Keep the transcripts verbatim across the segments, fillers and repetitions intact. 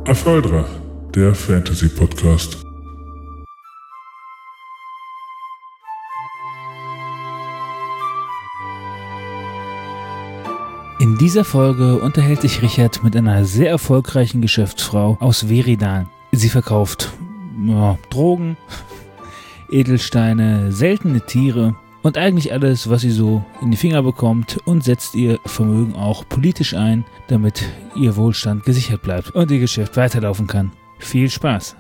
Afaldra, der Fantasy-Podcast. In dieser Folge unterhält sich Richard mit einer sehr erfolgreichen Geschäftsfrau aus Veridan. Sie verkauft ja, Drogen, Edelsteine, seltene Tiere und eigentlich alles, was sie so in die Finger bekommt, und setzt ihr Vermögen auch politisch ein, damit ihr Wohlstand gesichert bleibt und ihr Geschäft weiterlaufen kann. Viel Spaß!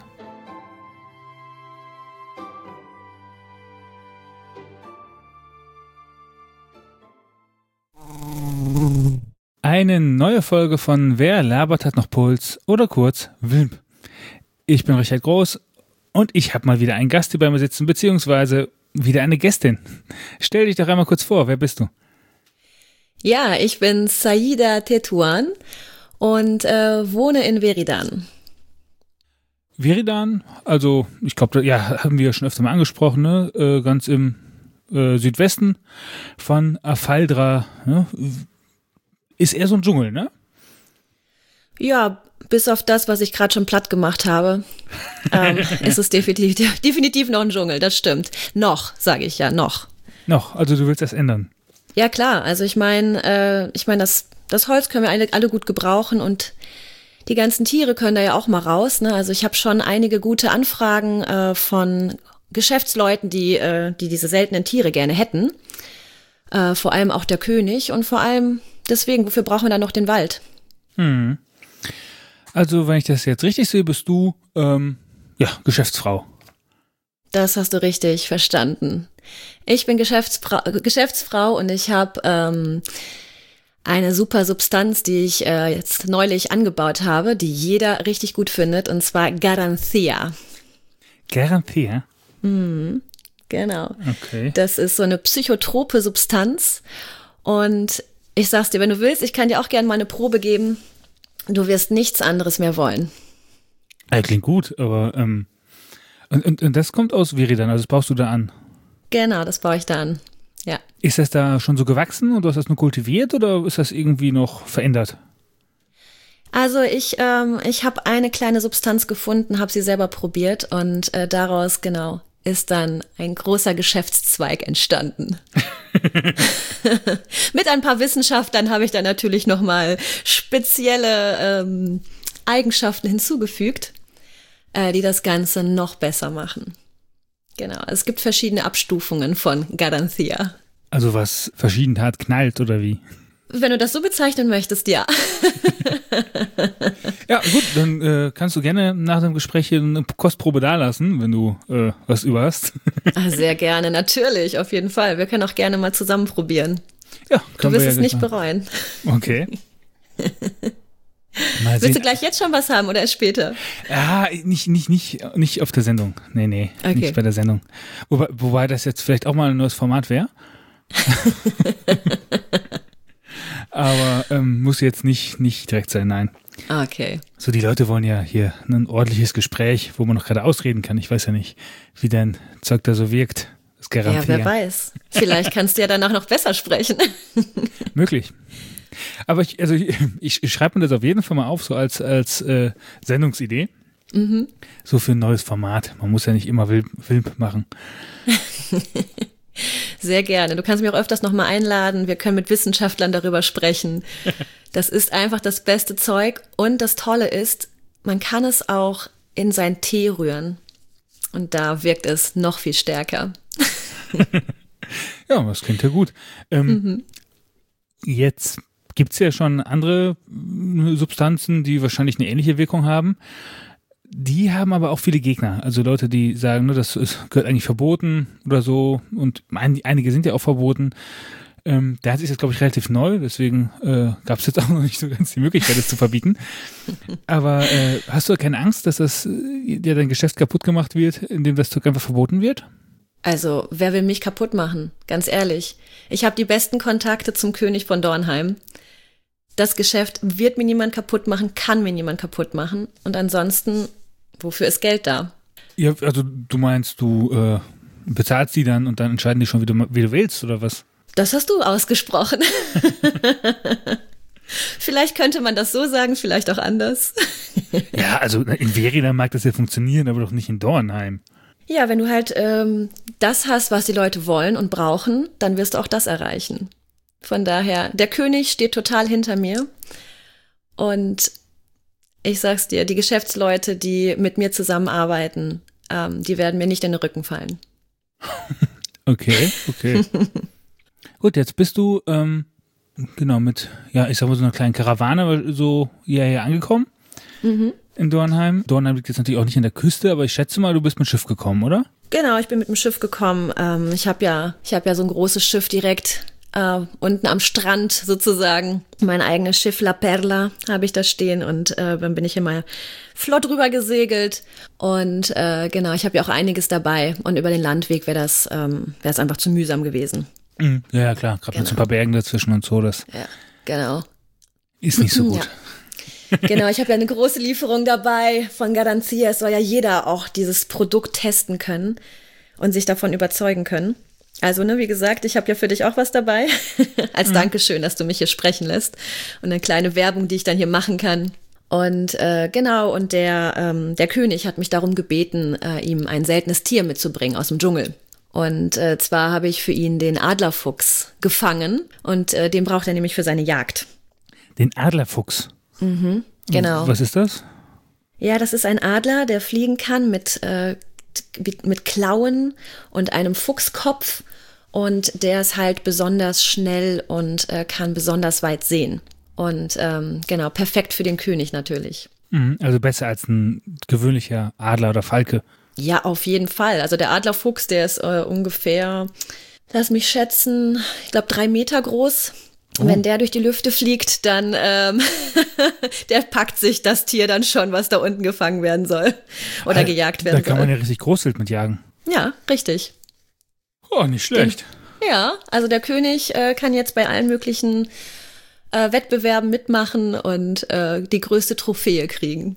Eine neue Folge von Wer labert hat noch Puls oder kurz Wilm. Ich bin Richard Groß und ich habe mal wieder einen Gast hier bei mir sitzen, beziehungsweise wieder eine Gästin. Stell dich doch einmal kurz vor, wer bist du? Ja, ich bin Saida Tetuan und äh, wohne in Veridan. Veridan, also ich glaube, ja, haben wir schon öfter mal angesprochen, ne? Äh, ganz im äh, Südwesten von Afaldra, ne? Ist eher so ein Dschungel, ne? Ja, bis auf das, was ich gerade schon platt gemacht habe, ähm, ist es definitiv, definitiv noch ein Dschungel, das stimmt. Noch, sage ich ja, noch. Noch, also du willst das ändern? Ja, klar, also ich meine, äh, ich meine, das, das Holz können wir alle, alle gut gebrauchen und die ganzen Tiere können da ja auch mal raus, ne? Also ich habe schon einige gute Anfragen äh, von Geschäftsleuten, die, äh, die diese seltenen Tiere gerne hätten. Äh, vor allem auch der König und vor allem deswegen, wofür brauchen wir dann noch den Wald? Hm. Also, wenn ich das jetzt richtig sehe, bist du, ähm, ja, Geschäftsfrau. Das hast du richtig verstanden. Ich bin Geschäftsfrau, Geschäftsfrau und ich habe ähm, eine super Substanz, die ich äh, jetzt neulich angebaut habe, die jeder richtig gut findet, und zwar Garanthia. Garanthia? Mhm, genau. Okay. Das ist so eine psychotrope Substanz und ich sag's dir, wenn du willst, ich kann dir auch gerne mal eine Probe geben. Du wirst nichts anderes mehr wollen. Ja, klingt gut, aber ähm, und, und, und das kommt aus Veridan, also das baust du da an? Genau, das baue ich da an, ja. Ist das da schon so gewachsen und du hast das nur kultiviert oder ist das irgendwie noch verändert? Also ich, ähm, ich habe eine kleine Substanz gefunden, habe sie selber probiert und äh, daraus, genau, ist dann ein großer Geschäftszweig entstanden. Mit ein paar Wissenschaftlern habe ich dann natürlich nochmal spezielle ähm, Eigenschaften hinzugefügt, äh, die das Ganze noch besser machen. Genau, es gibt verschiedene Abstufungen von Garanthia. Also was verschieden hart knallt oder wie? Wenn du das so bezeichnen möchtest, ja. Ja, gut, dann äh, kannst du gerne nach dem Gespräch hier eine Kostprobe dalassen, wenn du äh, was über hast. Sehr gerne, natürlich, auf jeden Fall. Wir können auch gerne mal zusammen probieren. Ja, du wirst ja es nicht mal bereuen. Okay. Mal Willst du gleich jetzt schon was haben oder erst später? Ja, nicht, nicht, nicht, nicht auf der Sendung. Nee, nee, okay. Nicht bei der Sendung. Wobei, wobei das jetzt vielleicht auch mal ein neues Format wäre. Aber ähm, muss jetzt nicht, nicht direkt sein, nein. Okay. So, die Leute wollen ja hier ein ordentliches Gespräch, wo man noch gerade ausreden kann. Ich weiß ja nicht, wie dein Zeug da so wirkt. Das garantiert. Ja, wer weiß. Vielleicht kannst du ja danach noch besser sprechen. Möglich. Aber ich, also ich, ich schreibe mir das auf jeden Fall mal auf, so als, als äh, Sendungsidee. Mhm. So für ein neues Format. Man muss ja nicht immer Film machen. Sehr gerne. Du kannst mich auch öfters nochmal einladen. Wir können mit Wissenschaftlern darüber sprechen. Das ist einfach das beste Zeug. Und das Tolle ist, man kann es auch in seinen Tee rühren. Und da wirkt es noch viel stärker. Ja, das klingt ja gut. Ähm, mhm. Jetzt gibt es ja schon andere Substanzen, die wahrscheinlich eine ähnliche Wirkung haben. Die haben aber auch viele Gegner. Also Leute, die sagen, ne, das ist, gehört eigentlich verboten oder so. Und ein, einige sind ja auch verboten. Ähm, der hat sich jetzt, glaube ich, relativ neu. Deswegen äh, gab es jetzt auch noch nicht so ganz die Möglichkeit, das zu verbieten. Aber äh, hast du keine Angst, dass das äh, dir dein Geschäft kaputt gemacht wird, indem das Zeug einfach verboten wird? Also, wer will mich kaputt machen? Ganz ehrlich. Ich habe die besten Kontakte zum König von Dornheim. Das Geschäft wird mir niemand kaputt machen, kann mir niemand kaputt machen. Und ansonsten, wofür ist Geld da? Ja, also du meinst, du äh, bezahlst die dann und dann entscheiden die schon, wie du, wie du willst, oder was? Das hast du ausgesprochen. Vielleicht Vielleicht könnte man das so sagen, vielleicht auch anders. Ja, also in Veridan mag das ja funktionieren, aber doch nicht in Dornheim. Ja, wenn du halt ähm, das hast, was die Leute wollen und brauchen, dann wirst du auch das erreichen. Von daher, der König steht total hinter mir. Und ich sag's dir, die Geschäftsleute, die mit mir zusammenarbeiten, ähm, die werden mir nicht in den Rücken fallen. Okay, okay. Gut, jetzt bist du ähm, genau mit, ja, ich sag mal so einer kleinen Karawane so hierher angekommen. Mhm. In Dornheim. Dornheim liegt jetzt natürlich auch nicht an der Küste, aber ich schätze mal, du bist mit Schiff gekommen, oder? Genau, ich bin mit dem Schiff gekommen. Ähm, ich habe ja, ich habe ja so ein großes Schiff direkt äh, unten am Strand sozusagen. Mein eigenes Schiff La Perla habe ich da stehen und äh, dann bin ich immer flott rüber gesegelt. Und äh, genau, ich habe ja auch einiges dabei und über den Landweg wäre das, ähm, wäre es einfach zu mühsam gewesen. Mhm. Ja, ja, klar, gerade genau. Mit so ein paar Bergen dazwischen und so, das ja, genau. Ist nicht so gut. Ja. Genau, ich habe ja eine große Lieferung dabei von Garantia. Es soll ja jeder auch dieses Produkt testen können und sich davon überzeugen können. Also, ne, wie gesagt, ich habe ja für dich auch was dabei. Als mhm. Dankeschön, dass du mich hier sprechen lässt. Und eine kleine Werbung, die ich dann hier machen kann. Und äh, genau, und der, ähm, der König hat mich darum gebeten, äh, ihm ein seltenes Tier mitzubringen aus dem Dschungel. Und äh, zwar habe ich für ihn den Adlerfuchs gefangen. Und äh, den braucht er nämlich für seine Jagd. Den Adlerfuchs? Mhm, genau. Was ist das? Ja, das ist ein Adler, der fliegen kann mit, äh, mit Klauen und einem Fuchskopf und der ist halt besonders schnell und äh, kann besonders weit sehen. Und ähm, genau, perfekt für den König natürlich. Mhm, also besser als ein gewöhnlicher Adler oder Falke. Ja, auf jeden Fall. Also der Adlerfuchs, der ist äh, ungefähr, lass mich schätzen, ich glaube drei Meter groß. Und wenn der durch die Lüfte fliegt, dann ähm, der packt sich das Tier dann schon, was da unten gefangen werden soll oder also, gejagt werden soll. Da kann soll. man ja richtig Großwild mit jagen. Ja, richtig. Oh, nicht schlecht. Den, ja, also der König äh, kann jetzt bei allen möglichen äh, Wettbewerben mitmachen und äh, die größte Trophäe kriegen.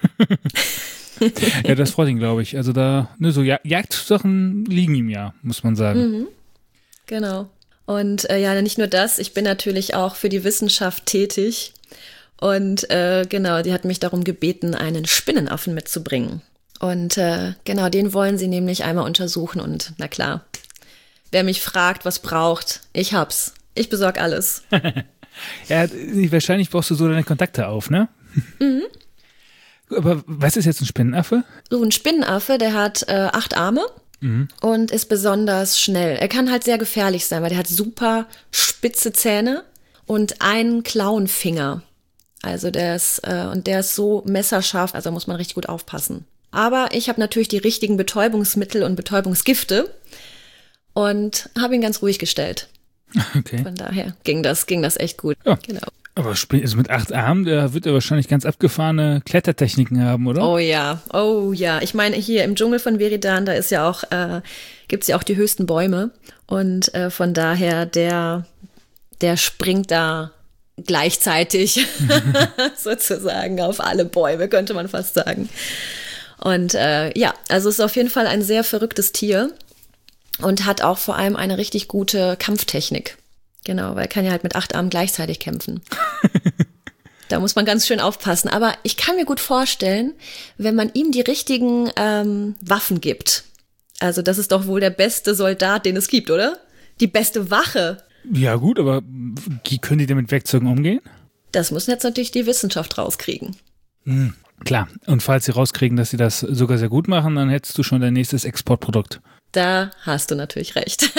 Ja, das freut ihn, glaube ich. Also da, ne, so Jag- Jagdsachen liegen ihm ja, muss man sagen. Mhm. Genau. Und äh, ja, nicht nur das, ich bin natürlich auch für die Wissenschaft tätig. Und äh, genau, die hat mich darum gebeten, einen Spinnenaffen mitzubringen. Und äh, genau, den wollen sie nämlich einmal untersuchen. Und na klar, wer mich fragt, was braucht, ich hab's. Ich besorg alles. Ja, wahrscheinlich baust du so deine Kontakte auf, ne? Mhm. Aber was ist jetzt ein Spinnenaffe? So ein Spinnenaffe, der hat äh, acht Arme. Mhm. Und ist besonders schnell. Er kann halt sehr gefährlich sein, weil der hat super spitze Zähne und einen Klauenfinger. Also der ist, äh, und der ist so messerscharf, also muss man richtig gut aufpassen. Aber ich habe natürlich die richtigen Betäubungsmittel und Betäubungsgifte und habe ihn ganz ruhig gestellt. Okay. Von daher ging das, ging das echt gut. Ja. Genau. Aber also mit acht Armen, der wird ja wahrscheinlich ganz abgefahrene Klettertechniken haben, oder? Oh ja, oh ja. Ich meine, hier im Dschungel von Veridan, da ist ja auch, äh, gibt's ja auch die höchsten Bäume. Und äh, von daher, der, der springt da gleichzeitig sozusagen auf alle Bäume, könnte man fast sagen. Und äh, ja, also es ist auf jeden Fall ein sehr verrücktes Tier und hat auch vor allem eine richtig gute Kampftechnik. Genau, weil er kann ja halt mit acht Armen gleichzeitig kämpfen. Da muss man ganz schön aufpassen. Aber ich kann mir gut vorstellen, wenn man ihm die richtigen ähm, Waffen gibt. Also das ist doch wohl der beste Soldat, den es gibt, oder? Die beste Wache. Ja gut, aber können die denn mit Werkzeugen umgehen? Das muss jetzt natürlich die Wissenschaft rauskriegen. Mhm, klar. Und falls sie rauskriegen, dass sie das sogar sehr gut machen, dann hättest du schon dein nächstes Exportprodukt. Da hast du natürlich recht.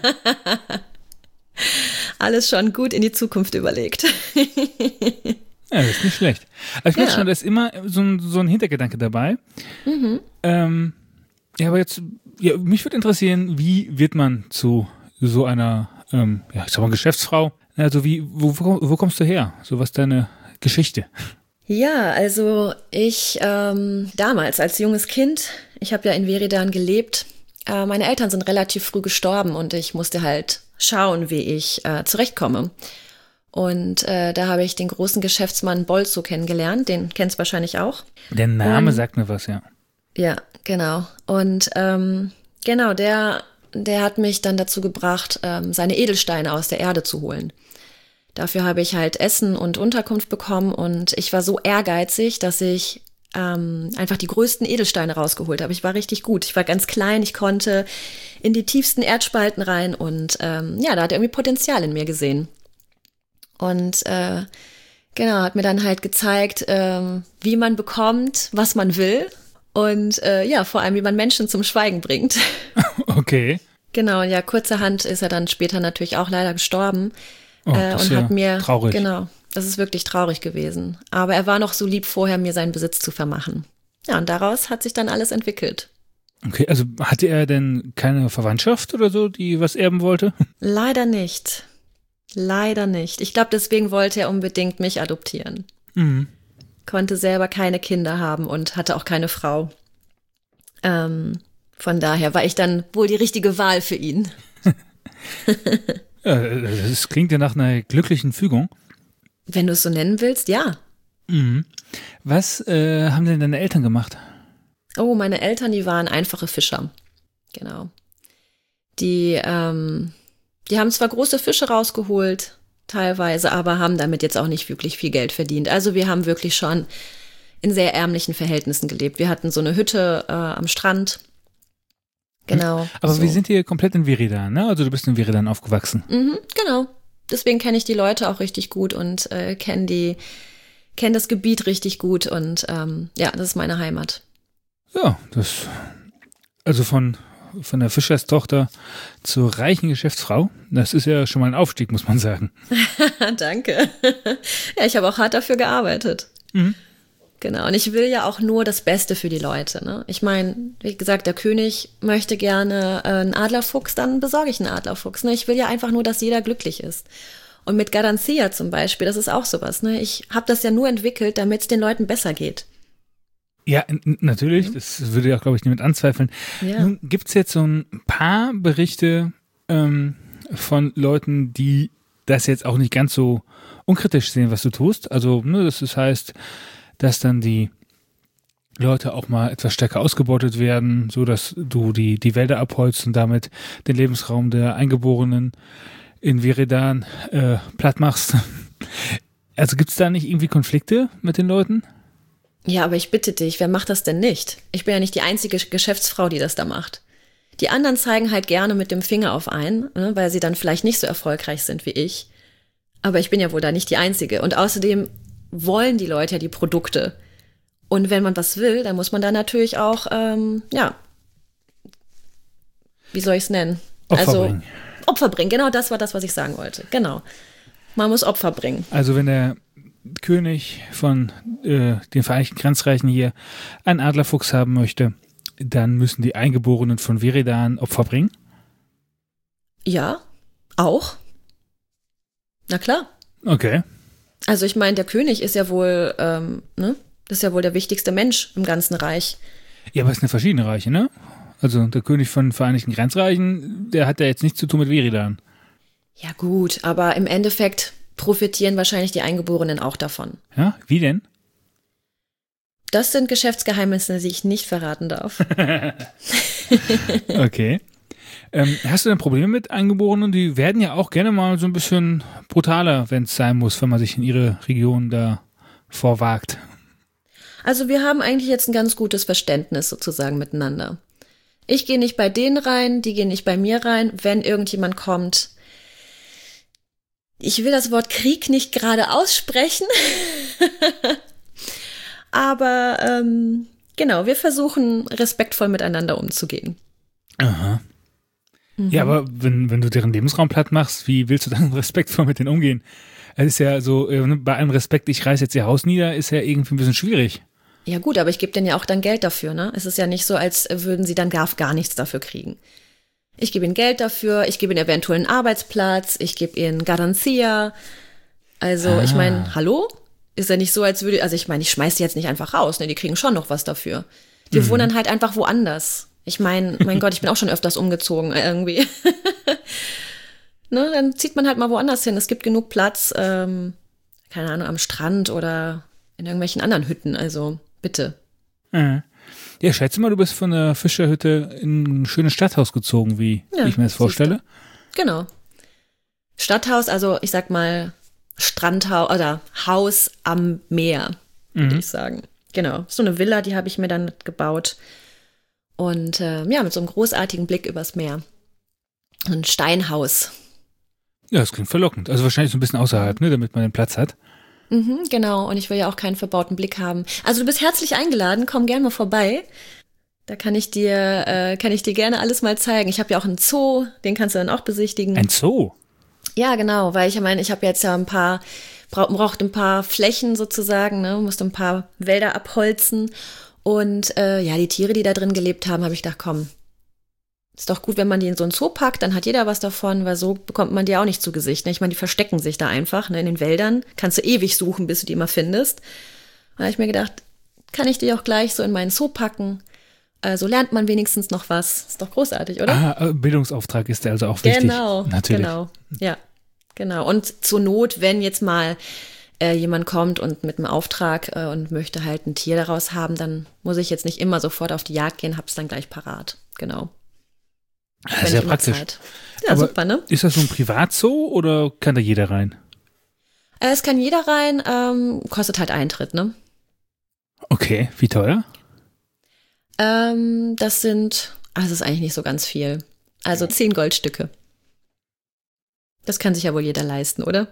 Alles schon gut in die Zukunft überlegt. Ja, das ist nicht schlecht. Aber ich merke ja schon, da ist immer so ein, so ein Hintergedanke dabei. Mhm. Ähm, ja, aber jetzt, ja, mich würde interessieren, wie wird man zu so einer, ähm, ja, ich sag mal, Geschäftsfrau? Also wie, wo, wo, wo kommst du her? So, was ist deine Geschichte? Ja, also ich ähm, damals als junges Kind, ich habe ja in Veridan gelebt, äh, meine Eltern sind relativ früh gestorben und ich musste halt schauen, wie ich äh, zurechtkomme. Und äh, da habe ich den großen Geschäftsmann Bolzo kennengelernt, den kennst du wahrscheinlich auch. Der Name und, sagt mir was, ja. Ja, genau. Und ähm, genau, der, der hat mich dann dazu gebracht, ähm, seine Edelsteine aus der Erde zu holen. Dafür habe ich halt Essen und Unterkunft bekommen und ich war so ehrgeizig, dass ich ähm, einfach die größten Edelsteine rausgeholt habe. Ich war richtig gut. Ich war ganz klein, ich konnte in die tiefsten Erdspalten rein und ähm, ja, da hat er irgendwie Potenzial in mir gesehen. Und äh, genau, hat mir dann halt gezeigt, ähm, wie man bekommt, was man will und äh, ja, vor allem, wie man Menschen zum Schweigen bringt. Okay. Genau, ja, kurzerhand ist er dann später natürlich auch leider gestorben. Oh, äh, das ist und ja hat mir traurig. Genau, das ist wirklich traurig gewesen. Aber er war noch so lieb vorher, mir seinen Besitz zu vermachen. Ja, und daraus hat sich dann alles entwickelt. Okay, also hatte er denn keine Verwandtschaft oder so, die was erben wollte? Leider nicht. Leider nicht. Ich glaube, deswegen wollte er unbedingt mich adoptieren. Mhm. Konnte selber keine Kinder haben und hatte auch keine Frau. Ähm, von daher war ich dann wohl die richtige Wahl für ihn. Ja, das klingt ja nach einer glücklichen Fügung. Wenn du es so nennen willst, ja. Mhm. Was äh, haben denn deine Eltern gemacht? Oh, meine Eltern, die waren einfache Fischer. Genau. Die, ähm, die haben zwar große Fische rausgeholt, teilweise, aber haben damit jetzt auch nicht wirklich viel Geld verdient. Also wir haben wirklich schon in sehr ärmlichen Verhältnissen gelebt. Wir hatten so eine Hütte äh, am Strand. Genau. Aber so. wir sind hier komplett in Viridan, ne? Also du bist in Viridan aufgewachsen. Mhm, genau. Deswegen kenne ich die Leute auch richtig gut und äh, kenne die, kenne das Gebiet richtig gut und ähm, ja, das ist meine Heimat. Ja, das, also von, von der Fischerstochter zur reichen Geschäftsfrau, das ist ja schon mal ein Aufstieg, muss man sagen. Danke. Ja, ich habe auch hart dafür gearbeitet. Mhm. Genau, und ich will ja auch nur das Beste für die Leute. Ne? Ich meine, wie gesagt, der König möchte gerne äh, einen Adlerfuchs, dann besorge ich einen Adlerfuchs. Ne? Ich will ja einfach nur, dass jeder glücklich ist. Und mit Garancia zum Beispiel, das ist auch sowas. Ne? Ich habe das ja nur entwickelt, damit es den Leuten besser geht. Ja, n- natürlich, mhm. Das würde ja auch, glaube ich, niemand anzweifeln. Ja. Nun gibt es jetzt so ein paar Berichte ähm, von Leuten, die das jetzt auch nicht ganz so unkritisch sehen, was du tust. Also, ne, das ist, heißt, dass dann die Leute auch mal etwas stärker ausgebeutet werden, so dass du die, die Wälder abholzt und damit den Lebensraum der Eingeborenen in Viridan äh, platt machst. Also gibt es da nicht irgendwie Konflikte mit den Leuten? Ja, aber ich bitte dich, wer macht das denn nicht? Ich bin ja nicht die einzige Geschäftsfrau, die das da macht. Die anderen zeigen halt gerne mit dem Finger auf einen, ne, weil sie dann vielleicht nicht so erfolgreich sind wie ich. Aber ich bin ja wohl da nicht die Einzige. Und außerdem wollen die Leute ja die Produkte. Und wenn man was will, dann muss man da natürlich auch, ähm, ja, wie soll ich es nennen? Opfer also, bringen. Opfer bringen, genau das war das, was ich sagen wollte. Genau. Man muss Opfer bringen. Also wenn der König von äh, den Vereinigten Grenzreichen hier einen Adlerfuchs haben möchte, dann müssen die Eingeborenen von Viridan Opfer bringen? Ja, auch. Na klar. Okay. Also ich meine, der König ist ja wohl, ähm, ne, das ist ja wohl der wichtigste Mensch im ganzen Reich. Ja, aber es sind ja verschiedene Reiche, ne? Also der König von den Vereinigten Grenzreichen, der hat ja jetzt nichts zu tun mit Viridan. Ja gut, aber im Endeffekt profitieren wahrscheinlich die Eingeborenen auch davon. Ja, wie denn? Das sind Geschäftsgeheimnisse, die ich nicht verraten darf. Okay. Ähm, hast du denn Probleme mit Eingeborenen? Die werden ja auch gerne mal so ein bisschen brutaler, wenn es sein muss, wenn man sich in ihre Region da vorwagt. Also wir haben eigentlich jetzt ein ganz gutes Verständnis sozusagen miteinander. Ich gehe nicht bei denen rein, die gehen nicht bei mir rein. Wenn irgendjemand kommt, ich will das Wort Krieg nicht gerade aussprechen, aber ähm, genau, wir versuchen respektvoll miteinander umzugehen. Aha. Ja, aber wenn, wenn du deren Lebensraum platt machst, wie willst du dann respektvoll mit denen umgehen? Es ist ja so, bei allem Respekt, ich reiß jetzt ihr Haus nieder, ist ja irgendwie ein bisschen schwierig. Ja gut, aber ich gebe denen ja auch dann Geld dafür, ne? Es ist ja nicht so, als würden sie dann gar, gar nichts dafür kriegen. Ich gebe ihnen Geld dafür, ich gebe ihnen eventuell einen Arbeitsplatz, ich gebe ihnen Garancia. Also ah. ich meine, hallo? Ist ja nicht so, als würde, also ich meine, ich schmeiß die jetzt nicht einfach raus, ne? Die kriegen schon noch was dafür. Wir mhm. wohnen dann halt einfach woanders. Ich meine, mein Gott, ich bin auch schon öfters umgezogen irgendwie. Ne, dann zieht man halt mal woanders hin. Es gibt genug Platz, ähm, keine Ahnung, am Strand oder in irgendwelchen anderen Hütten. Also bitte. Ja, ja, schätze mal, du bist von der Fischerhütte in ein schönes Stadthaus gezogen, wie ja, ich mir das vorstelle. Genau. Stadthaus, also ich sag mal, Strandhaus oder Haus am Meer, würde Mhm. ich sagen. Genau, so eine Villa, die habe ich mir dann gebaut. Und äh, ja, mit so einem großartigen Blick übers Meer. Ein Steinhaus. Ja, das klingt verlockend. Also wahrscheinlich so ein bisschen außerhalb, ne, damit man den Platz hat. Mhm, genau, und ich will ja auch keinen verbauten Blick haben. Also du bist herzlich eingeladen, komm gerne mal vorbei. Da kann ich dir, äh, kann ich dir gerne alles mal zeigen. Ich habe ja auch einen Zoo, den kannst du dann auch besichtigen. Ein Zoo. Ja, genau, weil ich meine, ich habe jetzt ja ein paar, brauch, braucht ein paar Flächen sozusagen, ne, musste ein paar Wälder abholzen. Und äh, ja, die Tiere, die da drin gelebt haben, habe ich gedacht, komm, ist doch gut, wenn man die in so einen Zoo packt, dann hat jeder was davon, weil so bekommt man die auch nicht zu Gesicht. Ne? Ich meine, die verstecken sich da einfach, ne? In den Wäldern. Kannst du ewig suchen, bis du die mal findest. Da habe ich mir gedacht, kann ich die auch gleich so in meinen Zoo packen? Also lernt man wenigstens noch was. Ist doch großartig, oder? Ah, äh, Bildungsauftrag ist der also auch wichtig. Genau, Natürlich. genau. Ja, genau. Und zur Not, wenn jetzt mal äh, jemand kommt und mit einem Auftrag äh, und möchte halt ein Tier daraus haben, dann muss ich jetzt nicht immer sofort auf die Jagd gehen, hab's dann gleich parat. Genau. Ja, Wenn sehr ich immer praktisch. Zeit. Ja, Aber super, ne? ist das so ein Privatzoo oder kann da jeder rein? Äh, Es kann jeder rein, ähm, kostet halt Eintritt, ne? Okay, wie teuer? Ähm, das sind, ah, das ist eigentlich nicht so ganz viel. Also zehn Goldstücke. Das kann sich ja wohl jeder leisten, oder?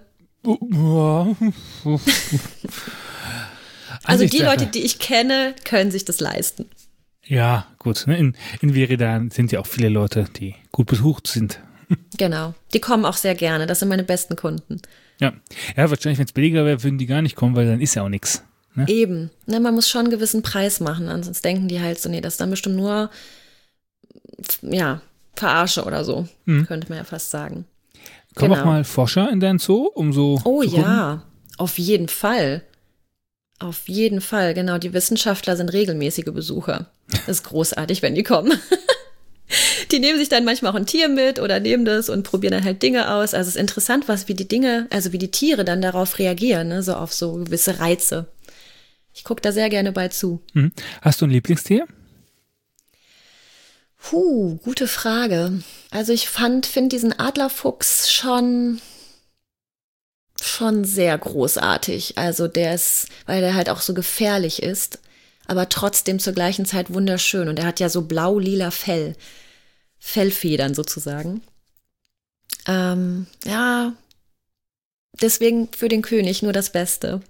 Also die Leute, die ich kenne, können sich das leisten. Ja, gut. Ne? In, in Veridan sind ja auch viele Leute, die gut besucht sind. Genau. Die kommen auch sehr gerne. Das sind meine besten Kunden. Ja, ja, wahrscheinlich, wenn es billiger wäre, würden die gar nicht kommen, weil dann ist ja auch nichts. Ne? Eben. Ne, man muss schon einen gewissen Preis machen. Ansonsten denken die halt so, nee, das ist dann bestimmt nur, ja, Verarsche oder so. Mhm. Könnte man ja fast sagen. Kommen Genau. auch mal Forscher in deinen Zoo, um so Oh zu gucken? ja, auf jeden Fall. Auf jeden Fall, genau. Die Wissenschaftler sind regelmäßige Besucher. Das ist großartig, wenn die kommen. Die nehmen sich dann manchmal auch ein Tier mit oder nehmen das und probieren dann halt Dinge aus. Also es ist interessant, was wie die Dinge, also wie die Tiere dann darauf reagieren, ne? So auf so gewisse Reize. Ich gucke da sehr gerne bei zu. Mhm. Hast du ein Lieblingstier? Puh, gute Frage. Also ich fand, finde diesen Adlerfuchs schon, schon sehr großartig. Also der ist, weil der halt auch so gefährlich ist, aber trotzdem zur gleichen Zeit wunderschön. Und er hat ja so blau-lila Fell, Fellfedern sozusagen. Ähm, ja, deswegen für den König nur das Beste.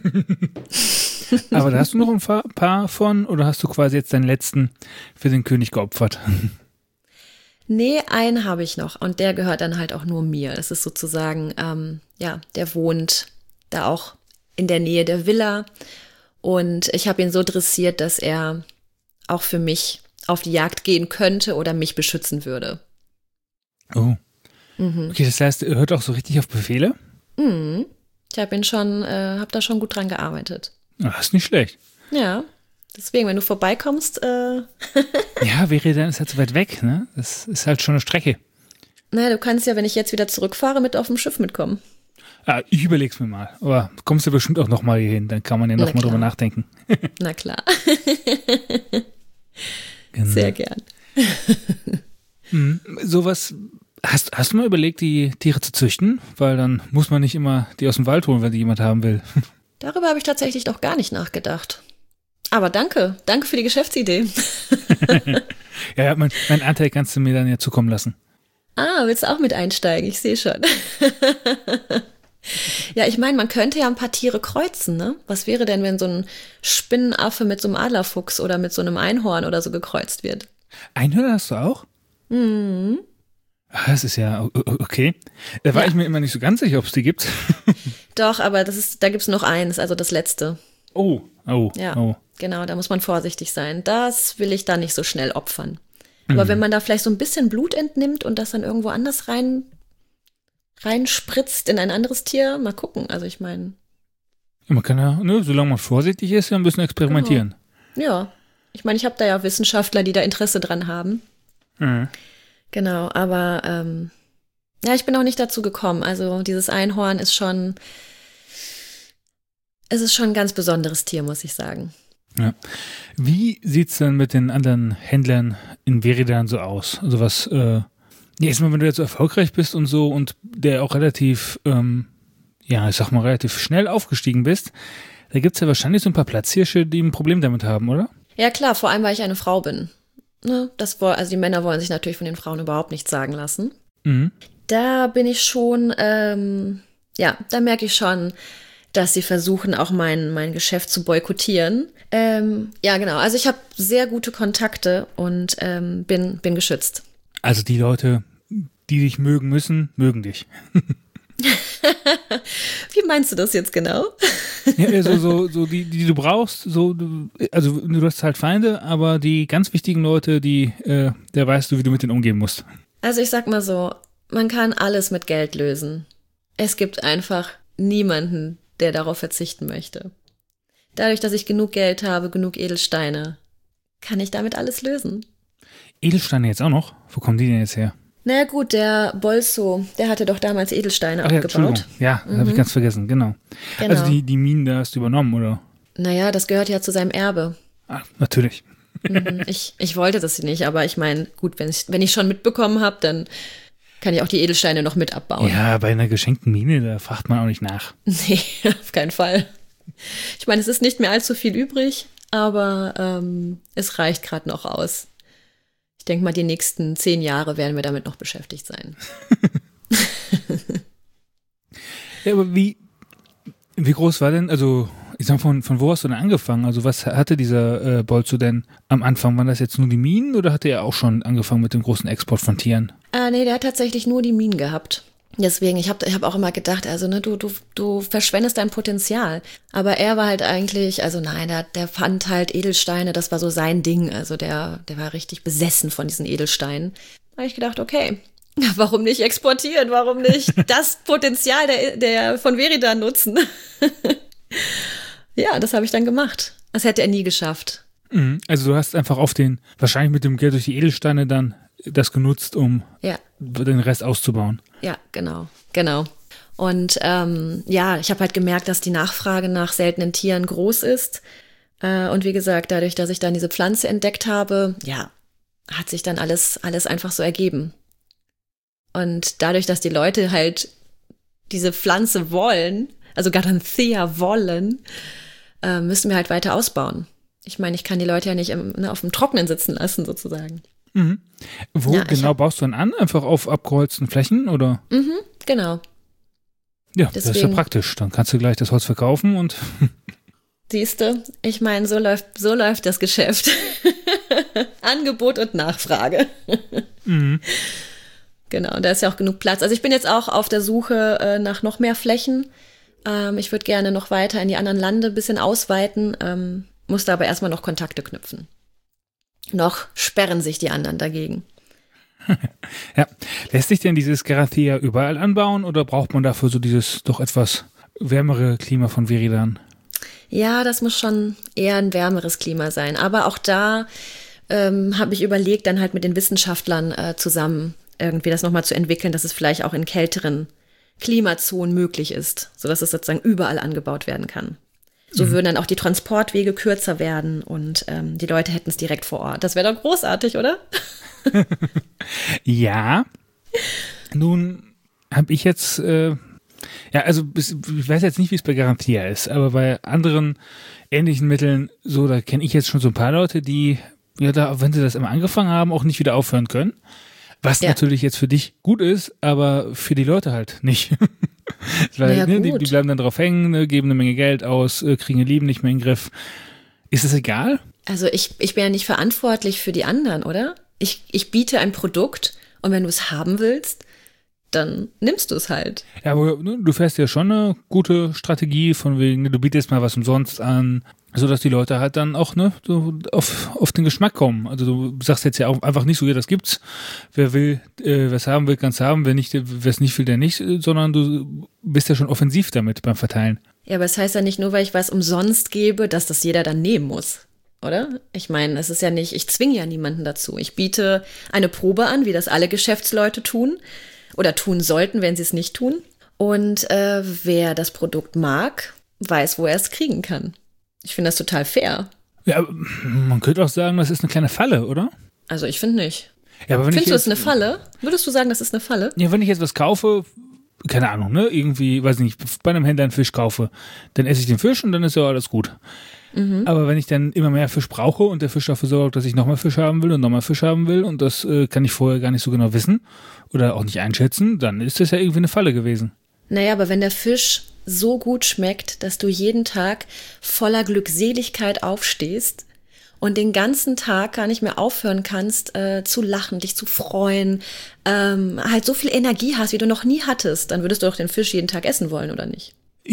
Aber da hast du noch ein paar- paar von oder hast du quasi jetzt deinen letzten für den König geopfert? Nee, einen habe ich noch und der gehört dann halt auch nur mir. Das ist sozusagen, ähm, ja, der wohnt da auch in der Nähe der Villa und ich habe ihn so dressiert, dass er auch für mich auf die Jagd gehen könnte oder mich beschützen würde. Oh. Mhm. Okay, das heißt, er hört auch so richtig auf Befehle? Mhm. Ich habe ihn schon, äh, habe da schon gut dran gearbeitet. Ah, das ist nicht schlecht. Ja, deswegen, wenn du vorbeikommst, äh, Ja, Veridan ist halt so weit weg, ne? Das ist halt schon eine Strecke. naja, du kannst ja, wenn ich jetzt wieder zurückfahre, mit auf dem Schiff mitkommen. Ah, ich überleg's mir mal. Aber kommst du bestimmt auch noch mal hier hin, dann kann man ja noch Na mal drüber klar. nachdenken. Na klar, Genau. sehr gern. Mhm. Sowas, hast, hast du mal überlegt, die Tiere zu züchten? Weil dann muss man nicht immer die aus dem Wald holen, wenn die jemand haben will. Darüber habe ich tatsächlich noch gar nicht nachgedacht. Aber danke, danke für die Geschäftsidee. Ja, ja, mein, mein Anteil kannst du mir dann ja zukommen lassen. Ah, willst du auch mit einsteigen? Ich sehe schon. Ja, ich meine, man könnte ja ein paar Tiere kreuzen, ne? Was wäre denn, wenn so ein Spinnenaffe mit so einem Adlerfuchs oder mit so einem Einhorn oder so gekreuzt wird? Einhörner hast du auch? Mhm. Ah, das ist ja o- o- okay. Da war Ja. ich mir immer nicht so ganz sicher, ob es die gibt. Doch, aber das ist, da gibt's noch eins, also das letzte. Oh, oh, Ja, oh. genau, da muss man vorsichtig sein. Das will ich da nicht so schnell opfern. Aber wenn man da vielleicht so ein bisschen Blut entnimmt und das dann irgendwo anders rein reinspritzt in ein anderes Tier, mal gucken. Also ich meine, Ja, man kann ja, ne, solange man vorsichtig ist, ja ein bisschen experimentieren. ja, ich meine, ich habe da ja Wissenschaftler, die da Interesse dran haben. Mhm. Genau, aber ähm, ja, ich bin auch nicht dazu gekommen. Also dieses Einhorn ist schon, es ist schon ein ganz besonderes Tier, muss ich sagen. Ja. Wie sieht's denn mit den anderen Händlern in Veridan so aus? Also was, äh, ja, erstmal, wenn du jetzt so erfolgreich bist und so und der auch relativ, ähm, ja, ich sag mal, relativ schnell aufgestiegen bist, da gibt's ja wahrscheinlich so ein paar Platzhirsche, die ein Problem damit haben, oder? Ja klar, vor allem, weil ich eine Frau bin. Ne, das, also die Männer wollen sich natürlich von den Frauen überhaupt nichts sagen lassen. Mhm. Da bin ich schon, ähm, ja, da merke ich schon, dass sie versuchen, auch mein, mein Geschäft zu boykottieren. Ähm, ja, genau. Also ich habe sehr gute Kontakte und ähm, bin, bin geschützt. Also die Leute, die dich mögen müssen, mögen dich. Wie meinst du das jetzt genau? Ja, also so, so die, die du brauchst, so, du, also du hast halt Feinde, aber die ganz wichtigen Leute, die, äh, der weißt du, wie du mit denen umgehen musst. Also ich sag mal so, man kann alles mit Geld lösen. Es gibt einfach niemanden, der darauf verzichten möchte. Dadurch, dass ich genug Geld habe, genug Edelsteine, kann ich damit alles lösen. Edelsteine jetzt auch noch? Wo kommen die denn jetzt her? Na gut, der Bolso, der hatte doch damals Edelsteine Ach ja, abgebaut. Ja, das mhm. habe ich ganz vergessen, genau. genau. Also die, die Minen, da hast du übernommen, oder? Naja, das gehört ja zu seinem Erbe. Ah, natürlich. Mhm, ich, ich wollte das nicht, aber ich meine, gut, wenn ich, wenn ich schon mitbekommen habe, dann kann ich auch die Edelsteine noch mit abbauen. Ja, bei einer geschenkten Mine, da fragt man auch nicht nach. Nee, auf keinen Fall. Ich meine, es ist nicht mehr allzu viel übrig, aber ähm, es reicht gerade noch aus. Ich denke mal, die nächsten zehn Jahre werden wir damit noch beschäftigt sein. Ja, aber wie, wie groß war denn, also ich sag, von, von wo hast du denn angefangen? Also was hatte dieser äh, Bolzo denn am Anfang? Waren das jetzt nur die Minen oder hatte er auch schon angefangen mit dem großen Export von Tieren? Ah, nee, der hat tatsächlich nur die Minen gehabt. Deswegen, ich habe ich hab auch immer gedacht, also ne, du, du, du verschwendest dein Potenzial. Aber er war halt eigentlich, also nein, der, der fand halt Edelsteine, das war so sein Ding. Also der, der war richtig besessen von diesen Edelsteinen. Da habe ich gedacht, okay, warum nicht exportieren? Warum nicht das Potenzial der, der von Veridan nutzen? Ja, das habe ich dann gemacht. Das hätte er nie geschafft. Also du hast einfach auf den, wahrscheinlich mit dem Geld durch die Edelsteine dann das genutzt, um ja. den Rest auszubauen. Ja, genau, genau. Und ähm, ja, ich habe halt gemerkt, dass die Nachfrage nach seltenen Tieren groß ist. Äh, und wie gesagt, dadurch, dass ich dann diese Pflanze entdeckt habe, ja, hat sich dann alles, alles einfach so ergeben. Und dadurch, dass die Leute halt diese Pflanze wollen, also Garanthea wollen, äh, müssen wir halt weiter ausbauen. Ich meine, ich kann die Leute ja nicht im, ne, auf dem Trockenen sitzen lassen, sozusagen. Mhm. Wo ja, genau hab, baust du dann an? Einfach auf abgeholzten Flächen, oder? Mhm, genau. Ja, Deswegen, das ist ja praktisch. Dann kannst du gleich das Holz verkaufen und siehst du, ich meine, so läuft, so läuft das Geschäft. Angebot und Nachfrage. Mhm. Genau, und da ist ja auch genug Platz. Also ich bin jetzt auch auf der Suche äh, nach noch mehr Flächen. Ähm, ich würde gerne noch weiter in die anderen Lande ein bisschen ausweiten, ähm, musste aber erstmal noch Kontakte knüpfen. Noch sperren sich die anderen dagegen. Ja, lässt sich denn dieses Garanthea überall anbauen oder braucht man dafür so dieses doch etwas wärmere Klima von Veridan? Ja, das muss schon eher ein wärmeres Klima sein. Aber auch da ähm, habe ich überlegt, dann halt mit den Wissenschaftlern äh, zusammen irgendwie das nochmal zu entwickeln, dass es vielleicht auch in kälteren Klimazonen möglich ist, sodass es sozusagen überall angebaut werden kann. So mhm. würden dann auch die Transportwege kürzer werden und ähm, die Leute hätten es direkt vor Ort. Das wäre doch großartig, oder? Ja. Nun habe ich jetzt, äh, ja, also ich weiß jetzt nicht, wie es bei Garanthea ist, aber bei anderen ähnlichen Mitteln, so, da kenne ich jetzt schon so ein paar Leute, die, ja, da, wenn sie das immer angefangen haben, auch nicht wieder aufhören können. Was ja. natürlich jetzt für dich gut ist, aber für die Leute halt nicht. Weil ja, ne, die, die bleiben dann drauf hängen, ne, geben eine Menge Geld aus, äh, kriegen ihr Leben nicht mehr in den Griff. Ist es egal? Also ich, ich bin ja nicht verantwortlich für die anderen, oder? Ich, ich biete ein Produkt und wenn du es haben willst, dann nimmst du es halt. Ja, aber ne, du fährst ja schon eine gute Strategie von wegen, ne, du bietest mal was umsonst an, sodass die Leute halt dann auch ne, so auf, auf den Geschmack kommen. Also du sagst jetzt ja auch einfach nicht so, ja, das gibt's. Wer will, äh, was haben will, kann's haben. Wer nicht, wer es nicht will, der nicht. Sondern du bist ja schon offensiv damit beim Verteilen. Ja, aber es heißt ja nicht nur, weil ich was umsonst gebe, dass das jeder dann nehmen muss. Oder? Ich meine, es ist ja nicht, ich zwinge ja niemanden dazu. Ich biete eine Probe an, wie das alle Geschäftsleute tun oder tun sollten, wenn sie es nicht tun. Und äh, wer das Produkt mag, weiß, wo er es kriegen kann. Ich finde das total fair. Ja, man könnte auch sagen, das ist eine kleine Falle, oder? Also ich finde nicht. Ja, aber wenn Findest ich du jetzt, es eine Falle? Würdest du sagen, das ist eine Falle? Ja, wenn ich jetzt was kaufe, keine Ahnung, ne, irgendwie, weiß nicht, bei einem Händler einen Fisch kaufe, dann esse ich den Fisch und dann ist ja alles gut. Mhm. Aber wenn ich dann immer mehr Fisch brauche und der Fisch dafür sorgt, dass ich nochmal Fisch haben will und nochmal Fisch haben will und das äh, kann ich vorher gar nicht so genau wissen oder auch nicht einschätzen, dann ist das ja irgendwie eine Falle gewesen. Naja, aber wenn der Fisch so gut schmeckt, dass du jeden Tag voller Glückseligkeit aufstehst und den ganzen Tag gar nicht mehr aufhören kannst, äh, zu lachen, dich zu freuen, ähm, halt so viel Energie hast, wie du noch nie hattest, dann würdest du doch den Fisch jeden Tag essen wollen, oder nicht?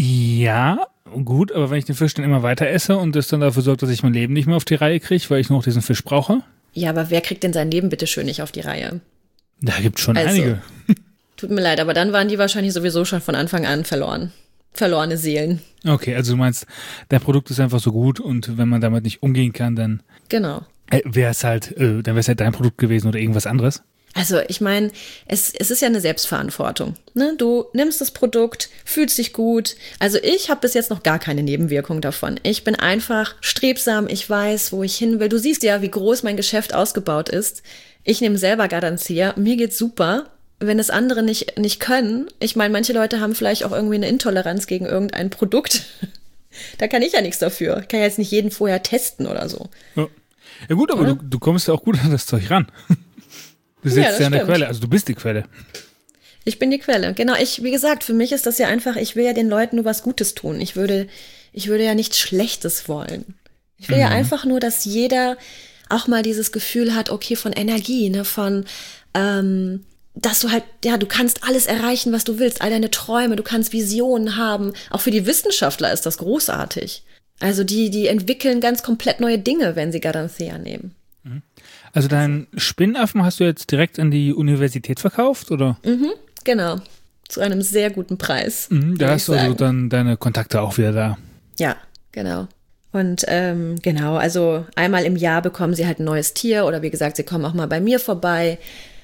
Ja, gut, aber wenn ich den Fisch dann immer weiter esse und das dann dafür sorgt, dass ich mein Leben nicht mehr auf die Reihe kriege, weil ich nur noch diesen Fisch brauche? Ja, aber wer kriegt denn sein Leben bitte schön nicht auf die Reihe? Da gibt's schon also, einige. Tut mir leid, aber dann waren die wahrscheinlich sowieso schon von Anfang an verloren. Verlorene Seelen. Okay, also du meinst, dein Produkt ist einfach so gut und wenn man damit nicht umgehen kann, dann genau. Äh, wäre es halt, äh, dann wäre es halt dein Produkt gewesen oder irgendwas anderes. Also ich meine, es, es ist ja eine Selbstverantwortung. Ne? Du nimmst das Produkt, fühlst dich gut. Also ich habe bis jetzt noch gar keine Nebenwirkung davon. Ich bin einfach strebsam, ich weiß, wo ich hin will. Du siehst ja, wie groß mein Geschäft ausgebaut ist. Ich nehme selber Garantia, mir geht's super. Wenn es andere nicht, nicht können, ich meine, manche Leute haben vielleicht auch irgendwie eine Intoleranz gegen irgendein Produkt. Da kann ich ja nichts dafür. Ich kann ja jetzt nicht jeden vorher testen oder so. Ja, ja gut, aber du, du kommst ja auch gut an das Zeug ran. Du sitzt ja, ja an der Quelle, also du bist die Quelle. Ich bin die Quelle, genau. Ich, wie gesagt, für mich ist das ja einfach, ich will ja den Leuten nur was Gutes tun. Ich würde, ich würde ja nichts Schlechtes wollen. Ich will mhm. ja einfach nur, dass jeder auch mal dieses Gefühl hat, okay, von Energie, ne, von, ähm, dass du halt, ja, du kannst alles erreichen, was du willst, all deine Träume, du kannst Visionen haben. Auch für die Wissenschaftler ist das großartig. Also die, die entwickeln ganz komplett neue Dinge, wenn sie Garantia nehmen. Also deinen Spinnaffen hast du jetzt direkt an die Universität verkauft, oder? Mhm, genau. Zu einem sehr guten Preis. Mhm, da hast du also dann deine Kontakte auch wieder da. Ja, genau. Und ähm, genau, also einmal im Jahr bekommen sie halt ein neues Tier oder wie gesagt, sie kommen auch mal bei mir vorbei,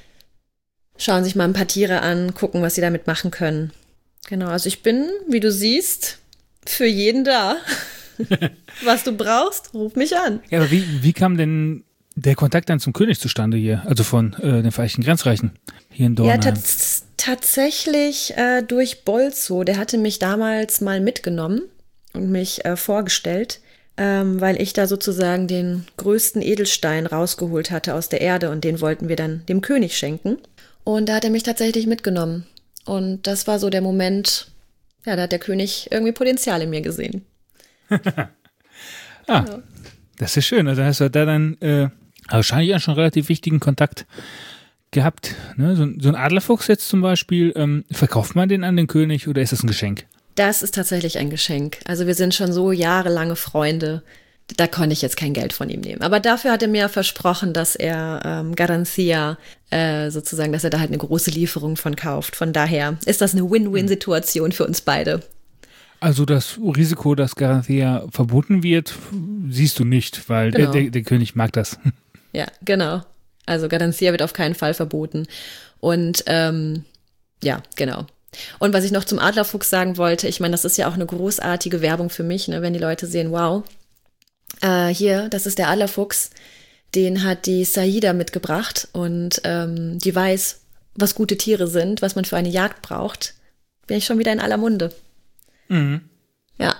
schauen sich mal ein paar Tiere an, gucken, was sie damit machen können. Genau, also ich bin, wie du siehst, für jeden da. Was du brauchst, ruf mich an. Ja, aber wie, wie kam denn der Kontakt dann zum König zustande hier, also von äh, den Vereinigten Grenzreichen hier in Dornheim? Ja, tats- tatsächlich äh, durch Bolzo. Der hatte mich damals mal mitgenommen und mich äh, vorgestellt, ähm, weil ich da sozusagen den größten Edelstein rausgeholt hatte aus der Erde und den wollten wir dann dem König schenken. Und da hat er mich tatsächlich mitgenommen. Und das war so der Moment, ja, da hat der König irgendwie Potenzial in mir gesehen. ah, ja. Das ist schön. Also hast du da dann äh, wahrscheinlich auch schon relativ wichtigen Kontakt gehabt. Ne? So, so ein Adlerfuchs jetzt zum Beispiel, ähm, verkauft man den an den König oder ist das ein Geschenk? Das ist tatsächlich ein Geschenk. Also wir sind schon so jahrelange Freunde. Da konnte ich jetzt kein Geld von ihm nehmen. Aber dafür hat er mir versprochen, dass er ähm, Garantia äh, sozusagen, dass er da halt eine große Lieferung von kauft. Von daher ist das eine Win-Win-Situation für uns beide. Also das Risiko, dass Garantia verboten wird, siehst du nicht, weil genau. der, der, der König mag das. Ja, genau. Also Garantia wird auf keinen Fall verboten. Und ähm, ja, genau. Und was ich noch zum Adlerfuchs sagen wollte, ich meine, das ist ja auch eine großartige Werbung für mich, ne, wenn die Leute sehen, wow, äh, hier, das ist der Adlerfuchs, den hat die Saida mitgebracht und ähm, die weiß, was gute Tiere sind, was man für eine Jagd braucht, bin ich schon wieder in aller Munde. Mhm. Ja.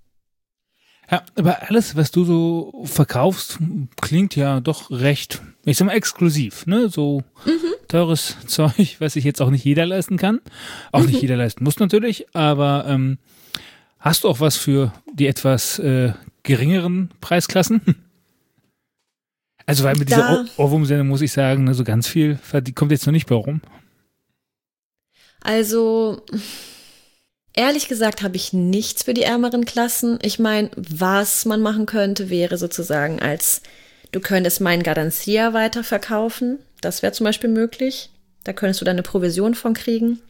Ja, aber alles, was du so verkaufst, klingt ja doch recht, ich sag mal, exklusiv, ne? So mhm. teures Zeug, was sich jetzt auch nicht jeder leisten kann. Auch mhm. nicht jeder leisten muss natürlich, aber ähm, hast du auch was für die etwas äh, geringeren Preisklassen? Also, weil mit dieser Ohrwurm-Sendung muss ich sagen, ne, so ganz viel, die kommt jetzt noch nicht bei rum. Also ehrlich gesagt habe ich nichts für die ärmeren Klassen. Ich meine, was man machen könnte, wäre sozusagen als, du könntest meinen Garantia weiterverkaufen. Das wäre zum Beispiel möglich. Da könntest du dann eine Provision von kriegen.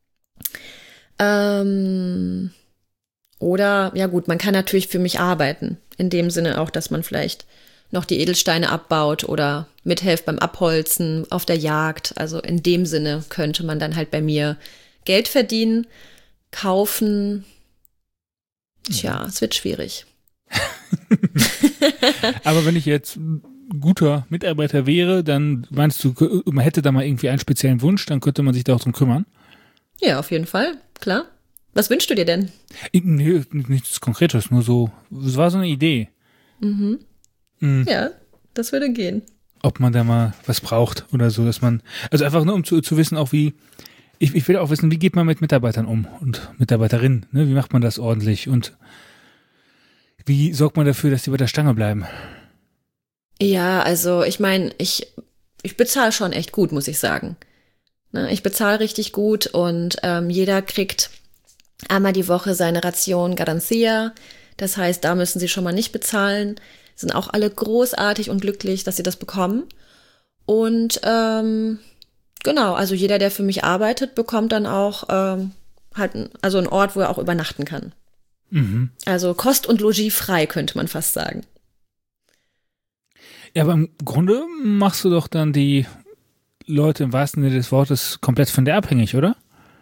Ähm, oder, ja gut, man kann natürlich für mich arbeiten. In dem Sinne auch, dass man vielleicht noch die Edelsteine abbaut oder mithilft beim Abholzen auf der Jagd. Also in dem Sinne könnte man dann halt bei mir Geld verdienen. Kaufen, tja, es wird schwierig. Aber wenn ich jetzt ein guter Mitarbeiter wäre, dann meinst du, man hätte da mal irgendwie einen speziellen Wunsch, dann könnte man sich da auch drum kümmern? Ja, auf jeden Fall, klar. Was wünschst du dir denn? Nee, nichts Konkretes, nur so, es war so eine Idee. Mhm. Mhm. Ja, das würde gehen. Ob man da mal was braucht oder so, dass man, also einfach nur um zu, zu wissen, auch wie, ich, ich will auch wissen, wie geht man mit Mitarbeitern um und Mitarbeiterinnen, ne? Wie macht man das ordentlich und wie sorgt man dafür, dass die bei der Stange bleiben? Ja, also ich meine, ich, ich bezahle schon echt gut, muss ich sagen. Ne, ich bezahle richtig gut und ähm, jeder kriegt einmal die Woche seine Ration Garancia. Das heißt, da müssen sie schon mal nicht bezahlen. Sind auch alle großartig und glücklich, dass sie das bekommen. Und ähm, genau, also jeder, der für mich arbeitet, bekommt dann auch ähm, halt ein, also einen Ort, wo er auch übernachten kann. Mhm. Also Kost und Logis frei, könnte man fast sagen. Ja, aber im Grunde machst du doch dann die Leute im wahrsten Sinne des Wortes komplett von dir abhängig, oder?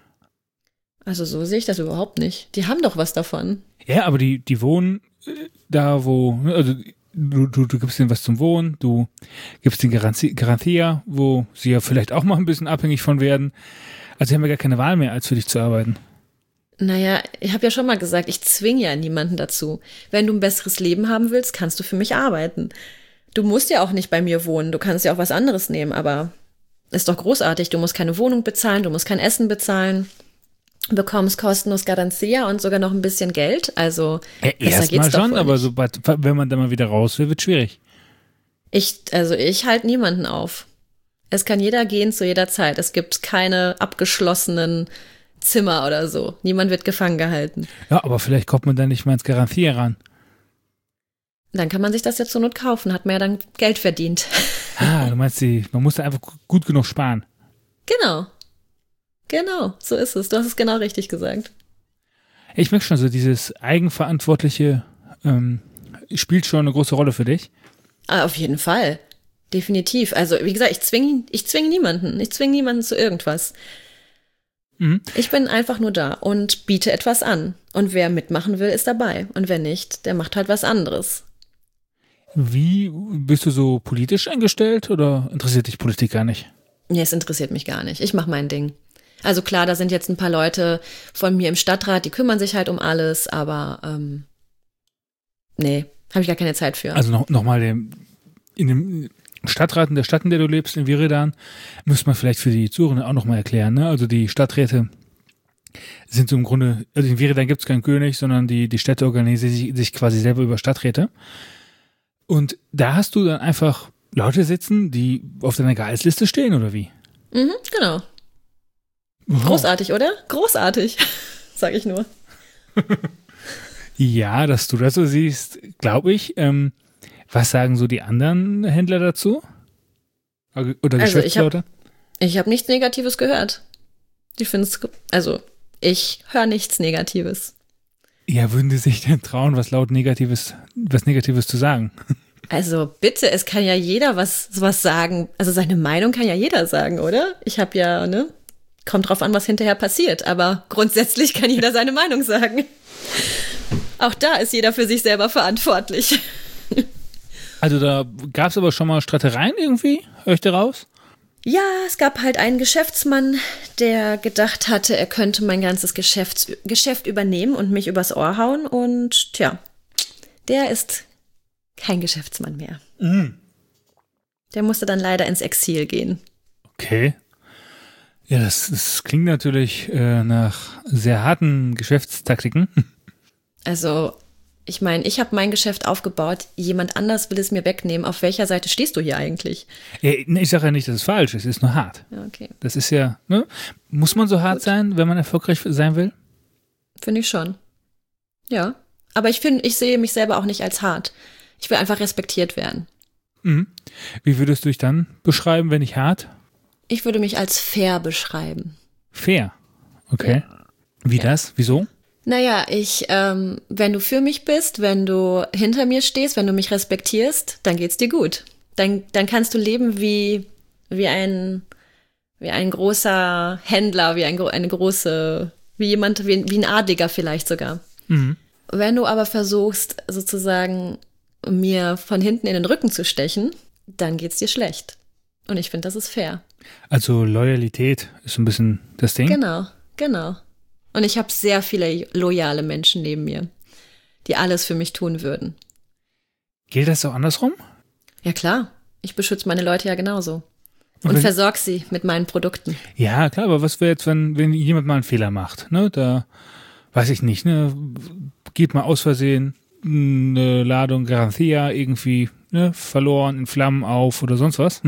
Also so sehe ich das überhaupt nicht. Die haben doch was davon. Ja, aber die, die wohnen da, wo, also du, du, du gibst denen was zum Wohnen, du gibst den Garantie, Garantia, wo sie ja vielleicht auch mal ein bisschen abhängig von werden. Also sie haben ja gar keine Wahl mehr, als für dich zu arbeiten. Naja, ich habe ja schon mal gesagt, ich zwinge ja niemanden dazu. Wenn du ein besseres Leben haben willst, kannst du für mich arbeiten. Du musst ja auch nicht bei mir wohnen, du kannst ja auch was anderes nehmen, aber ist doch großartig. Du musst keine Wohnung bezahlen, du musst kein Essen bezahlen, bekommst kostenlos Garantia und sogar noch ein bisschen Geld. Also Ja, erstmal schon, aber sobald, wenn man da mal wieder raus will, wird schwierig. Ich, also ich halte niemanden auf. Es kann jeder gehen zu jeder Zeit. Es gibt keine abgeschlossenen Zimmer oder so. Niemand wird gefangen gehalten. Ja, aber vielleicht kommt man da nicht mal ins Garantia ran. Dann kann man sich das ja zur Not kaufen, hat man ja dann Geld verdient. Ah, du meinst, die, man muss da einfach gut genug sparen. Genau. Genau, so ist es. Du hast es genau richtig gesagt. Ich merke schon so, dieses Eigenverantwortliche ähm, spielt schon eine große Rolle für dich. Ah, auf jeden Fall. Definitiv. Also, wie gesagt, ich zwinge ich zwing niemanden. Ich zwinge niemanden zu irgendwas. Mhm. Ich bin einfach nur da und biete etwas an. Und wer mitmachen will, ist dabei. Und wer nicht, der macht halt was anderes. Wie bist du so politisch eingestellt oder interessiert dich Politik gar nicht? Nee, es interessiert mich gar nicht. Ich mache mein Ding. Also klar, da sind jetzt ein paar Leute von mir im Stadtrat, die kümmern sich halt um alles, aber ähm, nee, habe ich gar keine Zeit für. Also noch, noch mal dem, in dem Stadtrat in der Stadt, in der du lebst, in Viredan, müsste man vielleicht für die Zuhörer auch noch mal erklären, ne? Also die Stadträte sind so im Grunde, also in Viredan gibt es keinen König, sondern die, die Städte organisieren sich, sich quasi selber über Stadträte. Und da hast du dann einfach Leute sitzen, die auf deiner Gehaltsliste stehen, oder wie? Mhm, genau. Wow. Großartig, oder? Großartig, sag ich nur. Ja, dass du das so siehst, glaube ich. Ähm, was sagen so die anderen Händler dazu? Oder Also Geschäftsleute? ich habe hab nichts Negatives gehört. Die finden es, also ich höre nichts Negatives. Ja, würden die sich denn trauen, was laut Negatives, was Negatives zu sagen? Also bitte, es kann ja jeder was, was sagen. Also seine Meinung kann ja jeder sagen, oder? Ich habe ja, ne? Kommt drauf an, was hinterher passiert. Aber grundsätzlich kann jeder seine Meinung sagen. Auch da ist jeder für sich selber verantwortlich. Also da gab es aber schon mal Streitereien irgendwie? Hör ich da raus? Ja, es gab halt einen Geschäftsmann, der gedacht hatte, er könnte mein ganzes Geschäfts- Geschäft übernehmen und mich übers Ohr hauen. Und tja, der ist kein Geschäftsmann mehr. Mhm. Der musste dann leider ins Exil gehen. Okay. Ja, das, das klingt natürlich äh, nach sehr harten Geschäftstaktiken. Also, ich meine, ich habe mein Geschäft aufgebaut, jemand anders will es mir wegnehmen. Auf welcher Seite stehst du hier eigentlich? Ja, ich sage ja nicht, dass es falsch ist, es ist nur hart. Ja, okay. Das ist ja, ne? Muss man so hart Gut. sein, wenn man erfolgreich sein will? Finde ich schon. Ja. Aber ich finde, ich sehe mich selber auch nicht als hart. Ich will einfach respektiert werden. Mhm. Wie würdest du dich dann beschreiben, wenn nicht hart? Ich würde mich als fair beschreiben. Fair. Okay. Wie Ja. das? Wieso? Naja, ich, ähm, wenn du für mich bist, wenn du hinter mir stehst, wenn du mich respektierst, dann geht's dir gut. Dann, dann kannst du leben wie, wie ein, wie ein großer Händler, wie ein, eine große, wie jemand, wie, wie ein Adliger vielleicht sogar. Mhm. Wenn du aber versuchst, sozusagen mir von hinten in den Rücken zu stechen, dann geht's dir schlecht. Und ich finde, das ist fair. Also Loyalität ist ein bisschen das Ding. Genau, Genau. Und ich habe sehr viele loyale Menschen neben mir, die alles für mich tun würden. Gilt das auch andersrum? Ja klar, ich beschütze meine Leute ja genauso. Und, Und versorge sie mit meinen Produkten. Ja, klar, aber was wäre jetzt, wenn, wenn jemand mal einen Fehler macht? Ne? Da weiß ich nicht, ne? Geht mal aus Versehen eine Ladung Garantia irgendwie ne? verloren, in Flammen auf oder sonst was.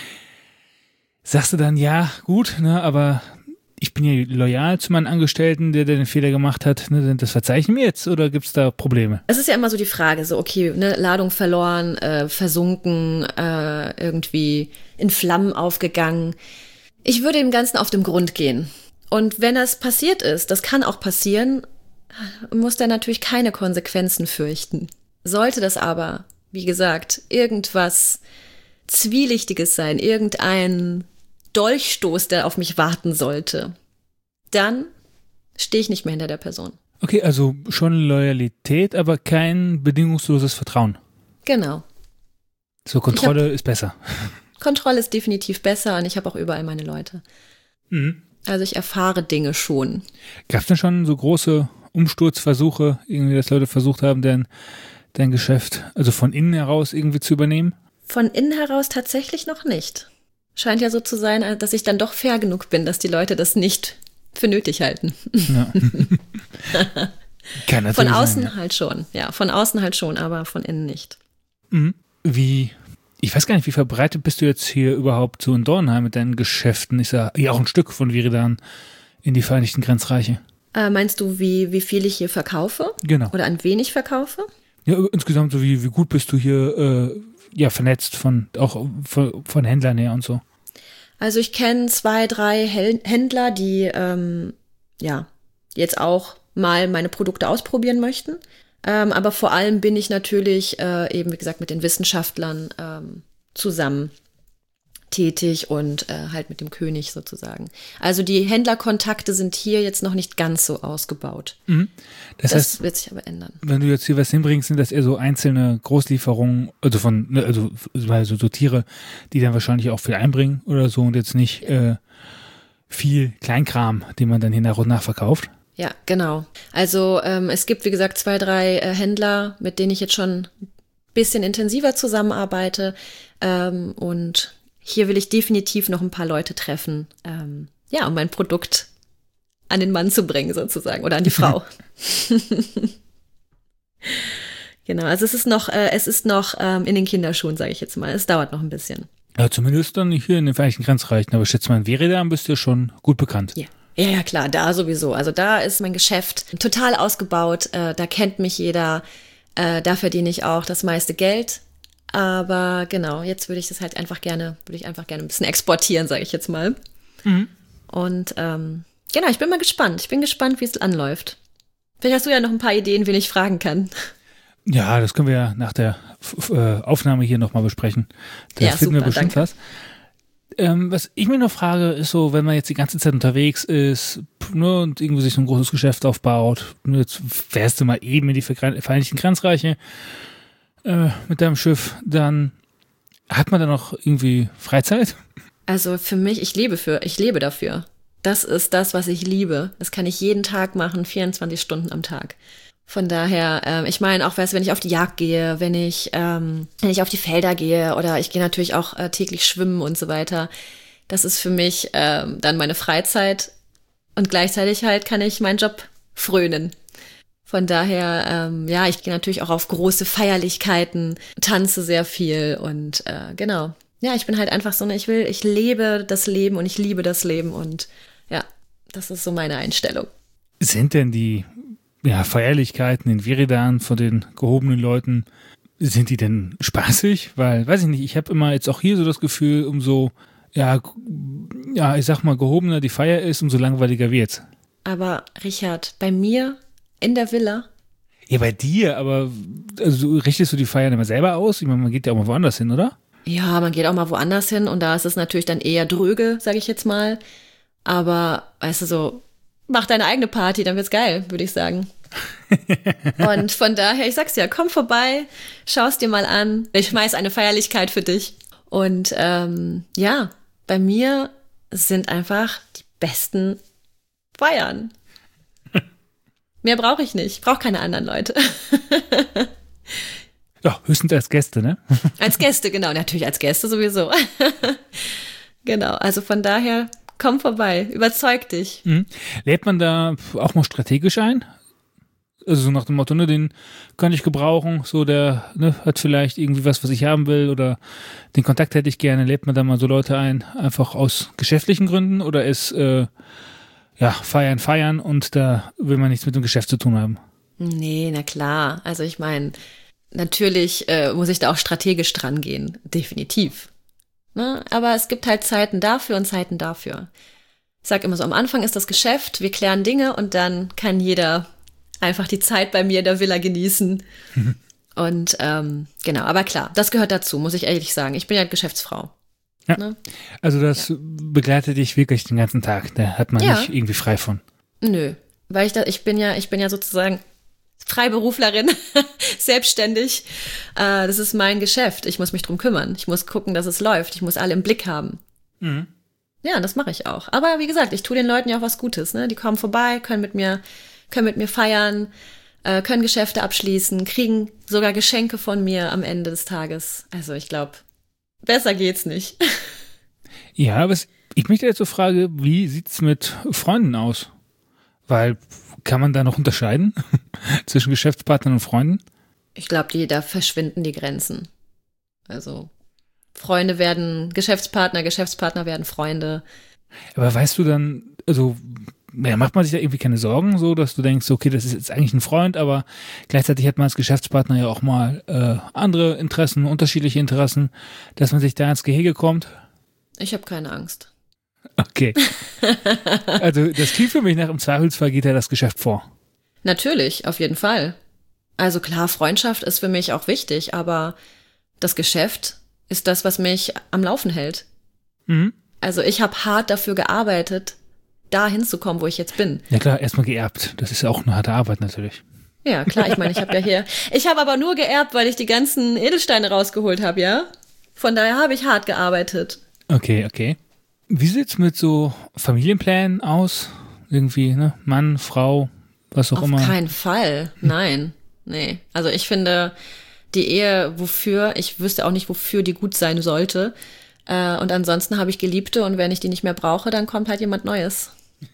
Sagst du dann, ja, gut, ne, aber ich bin ja loyal zu meinen Angestellten, der, der den Fehler gemacht hat, ne, das verzeichnen wir jetzt oder gibt's da Probleme? Es ist ja immer so die Frage, so okay, ne, Ladung verloren, äh, versunken, äh, irgendwie in Flammen aufgegangen. Ich würde dem Ganzen auf den Grund gehen. Und wenn das passiert ist, das kann auch passieren, muss der natürlich keine Konsequenzen fürchten. Sollte das aber, wie gesagt, irgendwas Zwielichtiges sein, irgendein Dolchstoß, der auf mich warten sollte, dann stehe ich nicht mehr hinter der Person. Okay, also schon Loyalität, aber kein bedingungsloses Vertrauen. Genau. So, Kontrolle ist besser. Kontrolle ist definitiv besser und ich habe auch überall meine Leute. Mhm. Also ich erfahre Dinge schon. Gab es denn schon so große Umsturzversuche, irgendwie, dass Leute versucht haben, dein, dein Geschäft, also von innen heraus irgendwie zu übernehmen? Von innen heraus tatsächlich noch nicht. Scheint ja so zu sein, dass ich dann doch fair genug bin, dass die Leute das nicht für nötig halten. Ja. Kann natürlich von außen sein, ja. halt schon. Ja, von außen halt schon, aber von innen nicht. Mhm. Wie, ich weiß gar nicht, wie verbreitet bist du jetzt hier überhaupt so in Dornheim mit deinen Geschäften? Ist ja, ja auch ein Stück von Viridan in die Vereinigten Grenzreiche. Äh, meinst du, wie, wie viel ich hier verkaufe? Genau. Oder an wen ich verkaufe? Ja, insgesamt so wie, wie gut bist du hier äh, ja, vernetzt von, auch von, von Händlern her und so. Also ich kenne zwei, drei Hel- Händler, die ähm, ja jetzt auch mal meine Produkte ausprobieren möchten. Ähm, aber vor allem bin ich natürlich äh, eben, wie gesagt, mit den Wissenschaftlern ähm, zusammen tätig und äh, halt mit dem König sozusagen. Also die Händlerkontakte sind hier jetzt noch nicht ganz so ausgebaut. Mhm. Das, Das heißt, wird sich aber ändern. wenn du jetzt hier was hinbringst, sind das eher so einzelne Großlieferungen, also von, ne, also, also so Tiere, die dann wahrscheinlich auch viel einbringen oder so und jetzt nicht äh, viel Kleinkram, den man dann hier nach und nach verkauft. Ja, genau. Also ähm, es gibt, wie gesagt, zwei, drei äh, Händler, mit denen ich jetzt schon ein bisschen intensiver zusammenarbeite. Ähm, und hier will ich definitiv noch ein paar Leute treffen, ähm, ja, um mein Produkt an den Mann zu bringen sozusagen oder an die Frau. Genau, also es ist noch, äh, es ist noch ähm, in den Kinderschuhen, sage ich jetzt mal. Es dauert noch ein bisschen. Ja, zumindest dann hier in den Vereinigten Grenzreichen. Aber ich schätze mal, in Viridan bist du schon gut bekannt. Ja. Ja, ja, klar, da sowieso. Also da ist mein Geschäft total ausgebaut. Äh, da kennt mich jeder. Äh, da verdiene ich auch das meiste Geld. Aber genau, jetzt würde ich das halt einfach gerne, würde ich einfach gerne ein bisschen exportieren, sage ich jetzt mal. Mhm. Und ähm, genau, ich bin mal gespannt. Ich bin gespannt, wie es anläuft. Vielleicht hast du ja noch ein paar Ideen, wen ich fragen kann. Ja, das können wir ja nach der F- äh, Aufnahme hier nochmal besprechen. Da Ja, finden wir super, bestimmt danke. was. Ähm, was ich mir noch frage, ist so, wenn man jetzt die ganze Zeit unterwegs ist ne, und irgendwie sich so ein großes Geschäft aufbaut, ne, jetzt fährst du mal eben in die Vergre- Vereinigten Grenzreiche äh, mit deinem Schiff, dann hat man da noch irgendwie Freizeit? Also für mich, ich lebe für, ich lebe dafür. Das ist das, was ich liebe. Das kann ich jeden Tag machen, vierundzwanzig Stunden am Tag. Von daher, ähm, ich meine, auch weißt, wenn ich auf die Jagd gehe, wenn ich, ähm, wenn ich auf die Felder gehe oder ich gehe natürlich auch äh, täglich schwimmen und so weiter, das ist für mich ähm, dann meine Freizeit und gleichzeitig halt kann ich meinen Job frönen. Von daher, ähm, ja, ich gehe natürlich auch auf große Feierlichkeiten, tanze sehr viel und äh, genau. Ja, ich bin halt einfach so, ne, ich will, ich lebe das Leben und ich liebe das Leben und ja, das ist so meine Einstellung. Sind denn die ja, Feierlichkeiten in Viridan von den gehobenen Leuten, sind die denn spaßig? Weil, weiß ich nicht, ich habe immer jetzt auch hier so das Gefühl, umso, ja, ja, ich sag mal, gehobener die Feier ist, umso langweiliger wird's. Aber Richard, bei mir in der Villa, Ja, bei dir, aber also, richtest du die Feiern immer selber aus? Ich meine, man geht ja auch mal woanders hin, oder? ja, man geht auch mal woanders hin und da ist es natürlich dann eher dröge, sage ich jetzt mal. Aber, weißt du, so, mach deine eigene Party, dann wird's geil, würde ich sagen. Und von daher, ich sag's ja, komm vorbei, schau's dir mal an. Ich schmeiß eine Feierlichkeit für dich. Und ähm, ja, bei mir sind einfach die besten Feiern. Mehr brauche ich nicht. Ich brauche keine anderen Leute. Ja, höchstens als Gäste, ne? Als Gäste, genau. Natürlich als Gäste sowieso. Genau, also von daher, komm vorbei. Überzeug dich. Mhm. Lädt man da auch mal strategisch ein? Also so nach dem Motto, ne, den kann ich gebrauchen, so der ne, hat vielleicht irgendwie was, was ich haben will oder den Kontakt hätte ich gerne. Lädt man da mal so Leute ein, einfach aus geschäftlichen Gründen oder ist äh, ja feiern, feiern und da will man nichts mit dem Geschäft zu tun haben? Nee, na klar. Also ich meine, natürlich äh, muss ich da auch strategisch dran gehen, definitiv. Ne? Aber es gibt halt Zeiten dafür und Zeiten dafür. Ich sag immer so, am Anfang ist das Geschäft, wir klären Dinge und dann kann jeder einfach die Zeit bei mir in der Villa genießen. Mhm. Und ähm, genau, aber klar, das gehört dazu, muss ich ehrlich sagen. Ich bin ja Geschäftsfrau. Ja. Ne? Also das ja. begleitet dich wirklich den ganzen Tag. Da hat man ja. nicht irgendwie frei von. Nö, weil ich da, ich bin ja, ich bin ja sozusagen Freiberuflerin, selbstständig. Äh, das ist mein Geschäft. Ich muss mich drum kümmern. Ich muss gucken, dass es läuft. Ich muss alle im Blick haben. Mhm. Ja, das mache ich auch. Aber wie gesagt, ich tue den Leuten ja auch was Gutes. Ne? Die kommen vorbei, können mit mir können mit mir feiern, äh, können Geschäfte abschließen, kriegen sogar Geschenke von mir am Ende des Tages. Also ich glaube, besser geht's nicht. Ja, aber ich möchte jetzt so fragen, wie sieht's mit Freunden aus? Weil, kann man da noch unterscheiden zwischen Geschäftspartnern und Freunden? Ich glaube, da verschwinden die Grenzen. Also Freunde werden Geschäftspartner, Geschäftspartner werden Freunde. Aber weißt du dann, also ja, macht man sich da irgendwie keine Sorgen, so, dass du denkst, okay, das ist jetzt eigentlich ein Freund, aber gleichzeitig hat man als Geschäftspartner ja auch mal äh, andere Interessen, unterschiedliche Interessen, dass man sich da ins Gehege kommt? Ich habe keine Angst. Okay. Also das klingt für mich nach, im Zweifelsfall geht ja das Geschäft vor. Natürlich, auf jeden Fall. Also klar, Freundschaft ist für mich auch wichtig, aber das Geschäft ist das, was mich am Laufen hält. Mhm. Also ich habe hart dafür gearbeitet, da hinzukommen, wo ich jetzt bin. Ja klar, erstmal geerbt. Das ist ja auch eine harte Arbeit natürlich. Ja, klar, ich meine, ich habe ja hier, ich habe aber nur geerbt, weil ich die ganzen Edelsteine rausgeholt habe, ja? Von daher habe ich hart gearbeitet. Okay, okay. Wie sieht's mit so Familienplänen aus? Irgendwie, ne? Mann, Frau, was auch Auf immer. Auf keinen Fall, nein, nee. Also ich finde, die Ehe, wofür, ich wüsste auch nicht, wofür die gut sein sollte. Äh, und ansonsten habe ich Geliebte und wenn ich die nicht mehr brauche, dann kommt halt jemand Neues.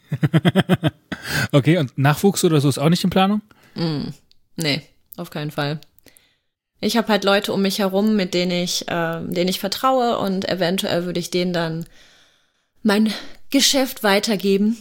Okay, und Nachwuchs oder so ist auch nicht in Planung? Mm, nee, auf keinen Fall. Ich habe halt Leute um mich herum, mit denen ich, äh, denen ich vertraue und eventuell würde ich denen dann mein Geschäft weitergeben.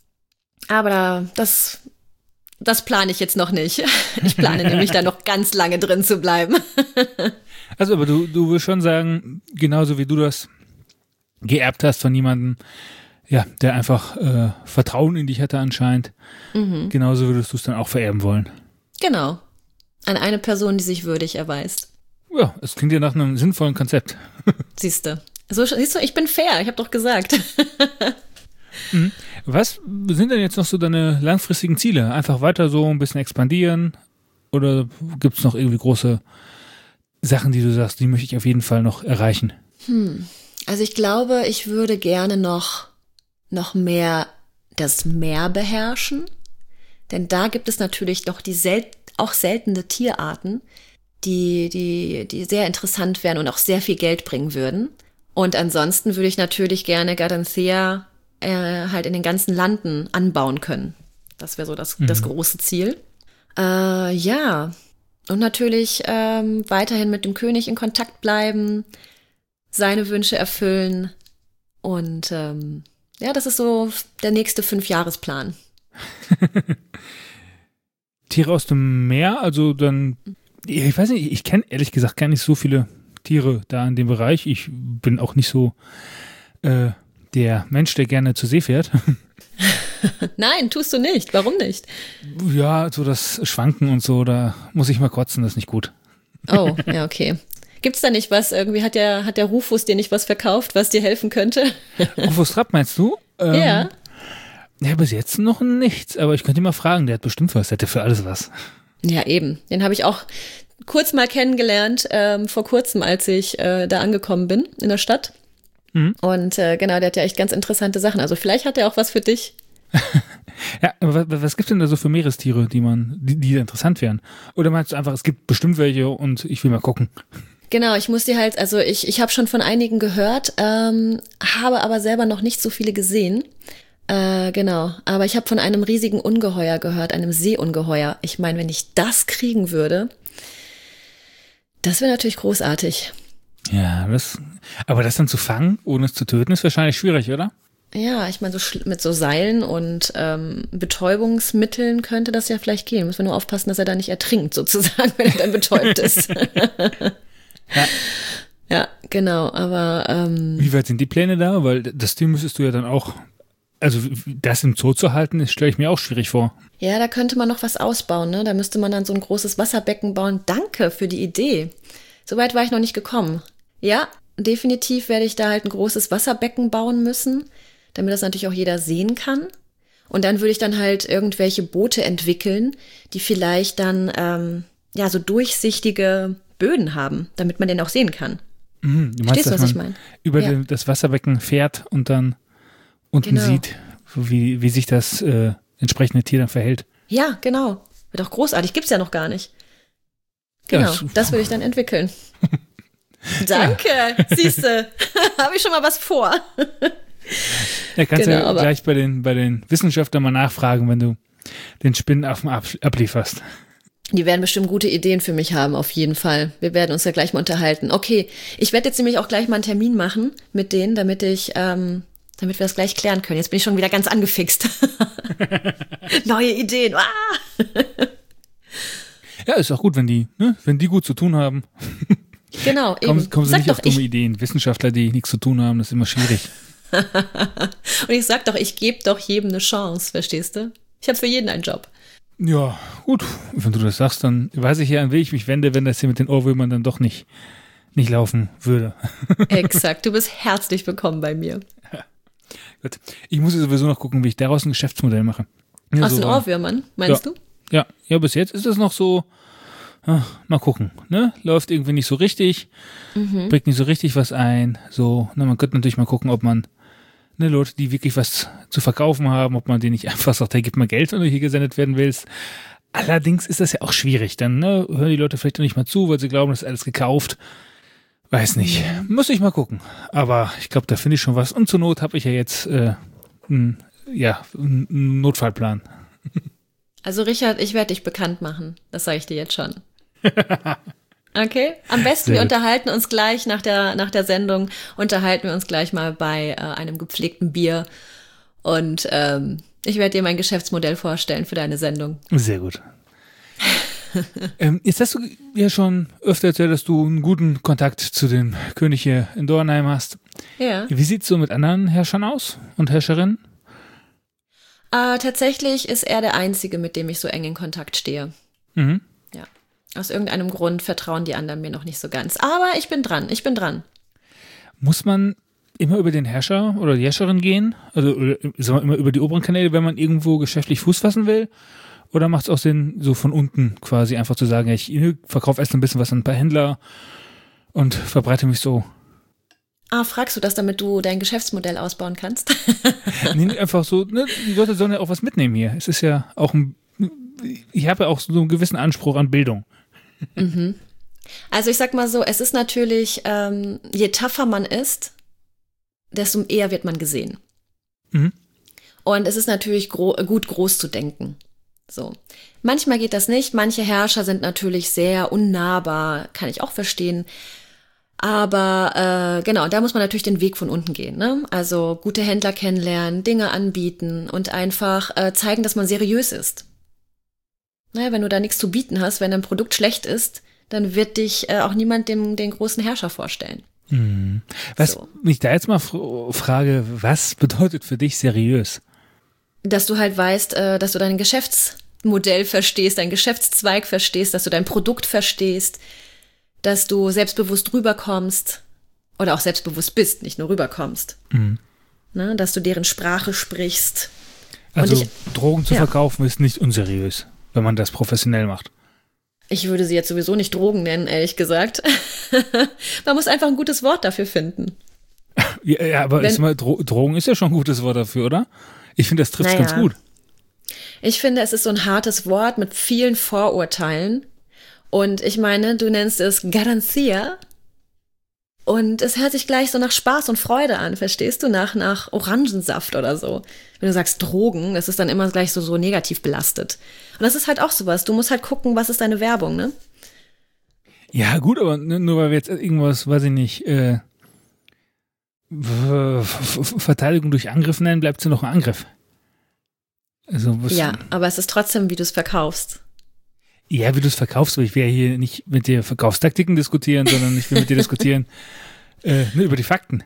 Aber das, das plane ich jetzt noch nicht. Ich plane nämlich da noch ganz lange drin zu bleiben. Also, aber du, du willst schon sagen, genauso wie du das geerbt hast von jemandem, ja, der einfach äh, Vertrauen in dich hatte anscheinend, mhm. genauso würdest du es dann auch vererben wollen. Genau. An eine Person, die sich würdig erweist. Ja, es klingt ja nach einem sinnvollen Konzept. Siehste. So, siehst du, ich bin fair, ich habe doch gesagt. Mhm. Was sind denn jetzt noch so deine langfristigen Ziele? Einfach weiter so ein bisschen expandieren? Oder gibt es noch irgendwie große Sachen, die du sagst, die möchte ich auf jeden Fall noch erreichen? Hm. Also ich glaube, ich würde gerne noch, noch mehr das Meer beherrschen. Denn da gibt es natürlich doch die sel- auch seltene Tierarten, die, die, die sehr interessant wären und auch sehr viel Geld bringen würden. Und ansonsten würde ich natürlich gerne Gardenthea äh, halt in den ganzen Landen anbauen können. Das wäre so das, mhm. das große Ziel. Äh, ja, und natürlich ähm, weiterhin mit dem König in Kontakt bleiben, seine Wünsche erfüllen. Und ähm, ja, das ist so der nächste Fünfjahresplan. Tiere aus dem Meer, also dann, ich weiß nicht, ich kenne ehrlich gesagt gar nicht so viele Tiere da in dem Bereich. Ich bin auch nicht so äh, der Mensch, der gerne zur See fährt. Nein, tust du nicht. Warum nicht? Ja, so das Schwanken und so, da muss ich mal kotzen, das ist nicht gut. Oh, ja, okay. Gibt's da nicht was? Irgendwie hat der, hat der Rufus dir nicht was verkauft, was dir helfen könnte? Rufus Trapp meinst du? Ähm, ja. Ja, bis jetzt noch nichts, aber ich könnte ihn mal fragen, der hat bestimmt was, der hätte für alles was. Ja, eben. Den habe ich auch kurz mal kennengelernt, ähm, vor kurzem, als ich äh, da angekommen bin in der Stadt. Mhm. Und äh, genau, der hat ja echt ganz interessante Sachen. Also vielleicht hat er auch was für dich. Ja, aber was, was gibt denn da so für Meerestiere, die man, die, die interessant wären? Oder meinst du einfach, es gibt bestimmt welche und ich will mal gucken? Genau, ich muss dir halt, also ich, ich habe schon von einigen gehört, ähm, habe aber selber noch nicht so viele gesehen. Äh, genau, aber ich habe von einem riesigen Ungeheuer gehört, einem Seeungeheuer. Ich meine, wenn ich das kriegen würde, das wäre natürlich großartig. Ja, das, aber das dann zu fangen, ohne es zu töten, ist wahrscheinlich schwierig, oder? Ja, ich meine, so mit so Seilen und ähm, Betäubungsmitteln könnte das ja vielleicht gehen. Müssen wir nur aufpassen, dass er da nicht ertrinkt, sozusagen, wenn er dann betäubt ist. Ja. Ja, genau, aber ähm, Wie weit sind die Pläne da? Weil das Ding müsstest du ja dann auch, also das im Zoo zu halten, das stelle ich mir auch schwierig vor. ja, da könnte man noch was ausbauen, ne? Da müsste man dann so ein großes Wasserbecken bauen. Danke für die Idee. Soweit war ich noch nicht gekommen. Ja, definitiv werde ich da halt ein großes Wasserbecken bauen müssen, damit das natürlich auch jeder sehen kann. Und dann würde ich dann halt irgendwelche Boote entwickeln, die vielleicht dann ähm, ja so durchsichtige Böden haben, damit man den auch sehen kann. Mhm, du meinst, Verstehst du, dass was ich man meine? über Ja. den, das Wasserbecken fährt und dann unten Genau. sieht, wie, wie sich das äh, entsprechende Tier dann verhält. Ja, genau. Wird auch großartig. Gibt's ja noch gar nicht. Genau, Ja, das- das würde ich dann entwickeln. Danke, siehste, habe ich schon mal was vor. Da kannst du Genau, ja aber- gleich bei den, bei den Wissenschaftlern mal nachfragen, wenn du den Spinnenaffen ab, ablieferst. Die werden bestimmt gute Ideen für mich haben, auf jeden Fall. Wir werden uns ja gleich mal unterhalten. Okay, ich werde jetzt nämlich auch gleich mal einen Termin machen mit denen, damit ich, ähm, damit wir das gleich klären können. Jetzt bin ich schon wieder ganz angefixt. Neue Ideen. Ah! Ja, ist auch gut, wenn die, ne, wenn die gut zu tun haben. Genau, eben. Kommen, kommen sie Sag nicht doch, auf dumme ich, Ideen. Wissenschaftler, die nichts zu tun haben, das ist immer schwierig. und ich sag doch, ich gebe doch jedem eine Chance, verstehst du? Ich habe für jeden einen Job. Ja, gut. Wenn du das sagst, dann weiß ich ja, an wen ich mich wende, wenn das hier mit den Ohrwürmern dann doch nicht, nicht laufen würde. Exakt, du bist herzlich willkommen bei mir. Gut. Ich muss ja sowieso noch gucken, wie ich daraus ein Geschäftsmodell mache. Ja, Aus so, den Ohrwürmern, meinst ja. du? Ja, ja, bis jetzt ist es noch so, ah, mal gucken, ne? Läuft irgendwie nicht so richtig, Mhm. bringt nicht so richtig was ein. So, ne, man könnte natürlich mal gucken, ob man ne, Leute, die wirklich was zu verkaufen haben, ob man denen nicht einfach sagt, hey, gib mal Geld, wenn du hier gesendet werden willst. Allerdings ist das ja auch schwierig. Dann ne, hören die Leute vielleicht auch nicht mal zu, weil sie glauben, das ist alles gekauft. Weiß nicht. Muss ich mal gucken. Aber ich glaube, da finde ich schon was. Und zur Not habe ich ja jetzt äh, n, ja, einen Notfallplan. Also Richard, ich werde dich bekannt machen. Das sage ich dir jetzt schon. Okay? Am besten, Sehr wir gut. unterhalten uns gleich nach der, nach der Sendung, unterhalten wir uns gleich mal bei äh, einem gepflegten Bier. Und ähm, ich werde dir mein Geschäftsmodell vorstellen für deine Sendung. Sehr gut. ähm, jetzt hast du ja schon öfter erzählt, dass du einen guten Kontakt zu dem König hier in Dornheim hast. Ja. Wie sieht's so mit anderen Herrschern aus und Herrscherinnen? Äh, tatsächlich ist er der Einzige, mit dem ich so eng in Kontakt stehe. Mhm. Ja. Aus irgendeinem Grund vertrauen die anderen mir noch nicht so ganz. Aber ich bin dran, ich bin dran. Muss man immer über den Herrscher oder die Herrscherin gehen? Also oder, sagen wir, immer über die oberen Kanäle, wenn man irgendwo geschäftlich Fuß fassen will? Oder macht es auch Sinn, so von unten quasi einfach zu sagen, ja, ich verkaufe erst ein bisschen was an ein paar Händler und verbreite mich so? Ah, fragst du das, damit du dein Geschäftsmodell ausbauen kannst? Nee, einfach so, ne, die Leute sollen ja auch was mitnehmen hier. Es ist ja auch ein, ich habe ja auch so einen gewissen Anspruch an Bildung. Also ich sag mal so, es ist natürlich, ähm, je tougher man ist, desto eher wird man gesehen. Mhm. Und es ist natürlich gro- gut, groß zu denken. So. Manchmal geht das nicht. Manche Herrscher sind natürlich sehr unnahbar, kann ich auch verstehen. Aber äh, genau, da muss man natürlich den Weg von unten gehen. Ne? Also gute Händler kennenlernen, Dinge anbieten und einfach äh, zeigen, dass man seriös ist. Naja, wenn du da nichts zu bieten hast, wenn dein Produkt schlecht ist, dann wird dich äh, auch niemand dem, den großen Herrscher vorstellen. Mhm. Was So. mich da jetzt mal fr- frage, was bedeutet für dich seriös? Dass du halt weißt, äh, dass du dein Geschäftsmodell verstehst, dein Geschäftszweig verstehst, dass du dein Produkt verstehst, dass du selbstbewusst rüberkommst oder auch selbstbewusst bist, nicht nur rüberkommst. Mhm. Ne, dass du deren Sprache sprichst. Also ich- Drogen zu ja. verkaufen ist nicht unseriös, wenn man das professionell macht. Ich würde sie jetzt sowieso nicht Drogen nennen, ehrlich gesagt. Man muss einfach ein gutes Wort dafür finden. Ja, ja aber Wenn- ist mal, Dro- Drogen ist ja schon ein gutes Wort dafür, oder? Ich finde, das trifft Naja. ganz gut. Ich finde, es ist so ein hartes Wort mit vielen Vorurteilen. Und ich meine, du nennst es Garancia. Und es hört sich gleich so nach Spaß und Freude an, verstehst du? Nach, nach Orangensaft oder so. Wenn du sagst Drogen, das ist dann immer gleich so, so negativ belastet. Und das ist halt auch sowas. Du musst halt gucken, was ist deine Werbung, ne? Ja, gut, aber nur weil wir jetzt irgendwas, weiß ich nicht, äh, Verteidigung durch Angriff nennen, bleibt es ja noch ein Angriff. Also, was, ja, aber es ist trotzdem, wie du es verkaufst. Ja, wie du es verkaufst, weil ich will ja hier nicht mit dir Verkaufstaktiken diskutieren, sondern ich will mit dir diskutieren äh, ne, über die Fakten.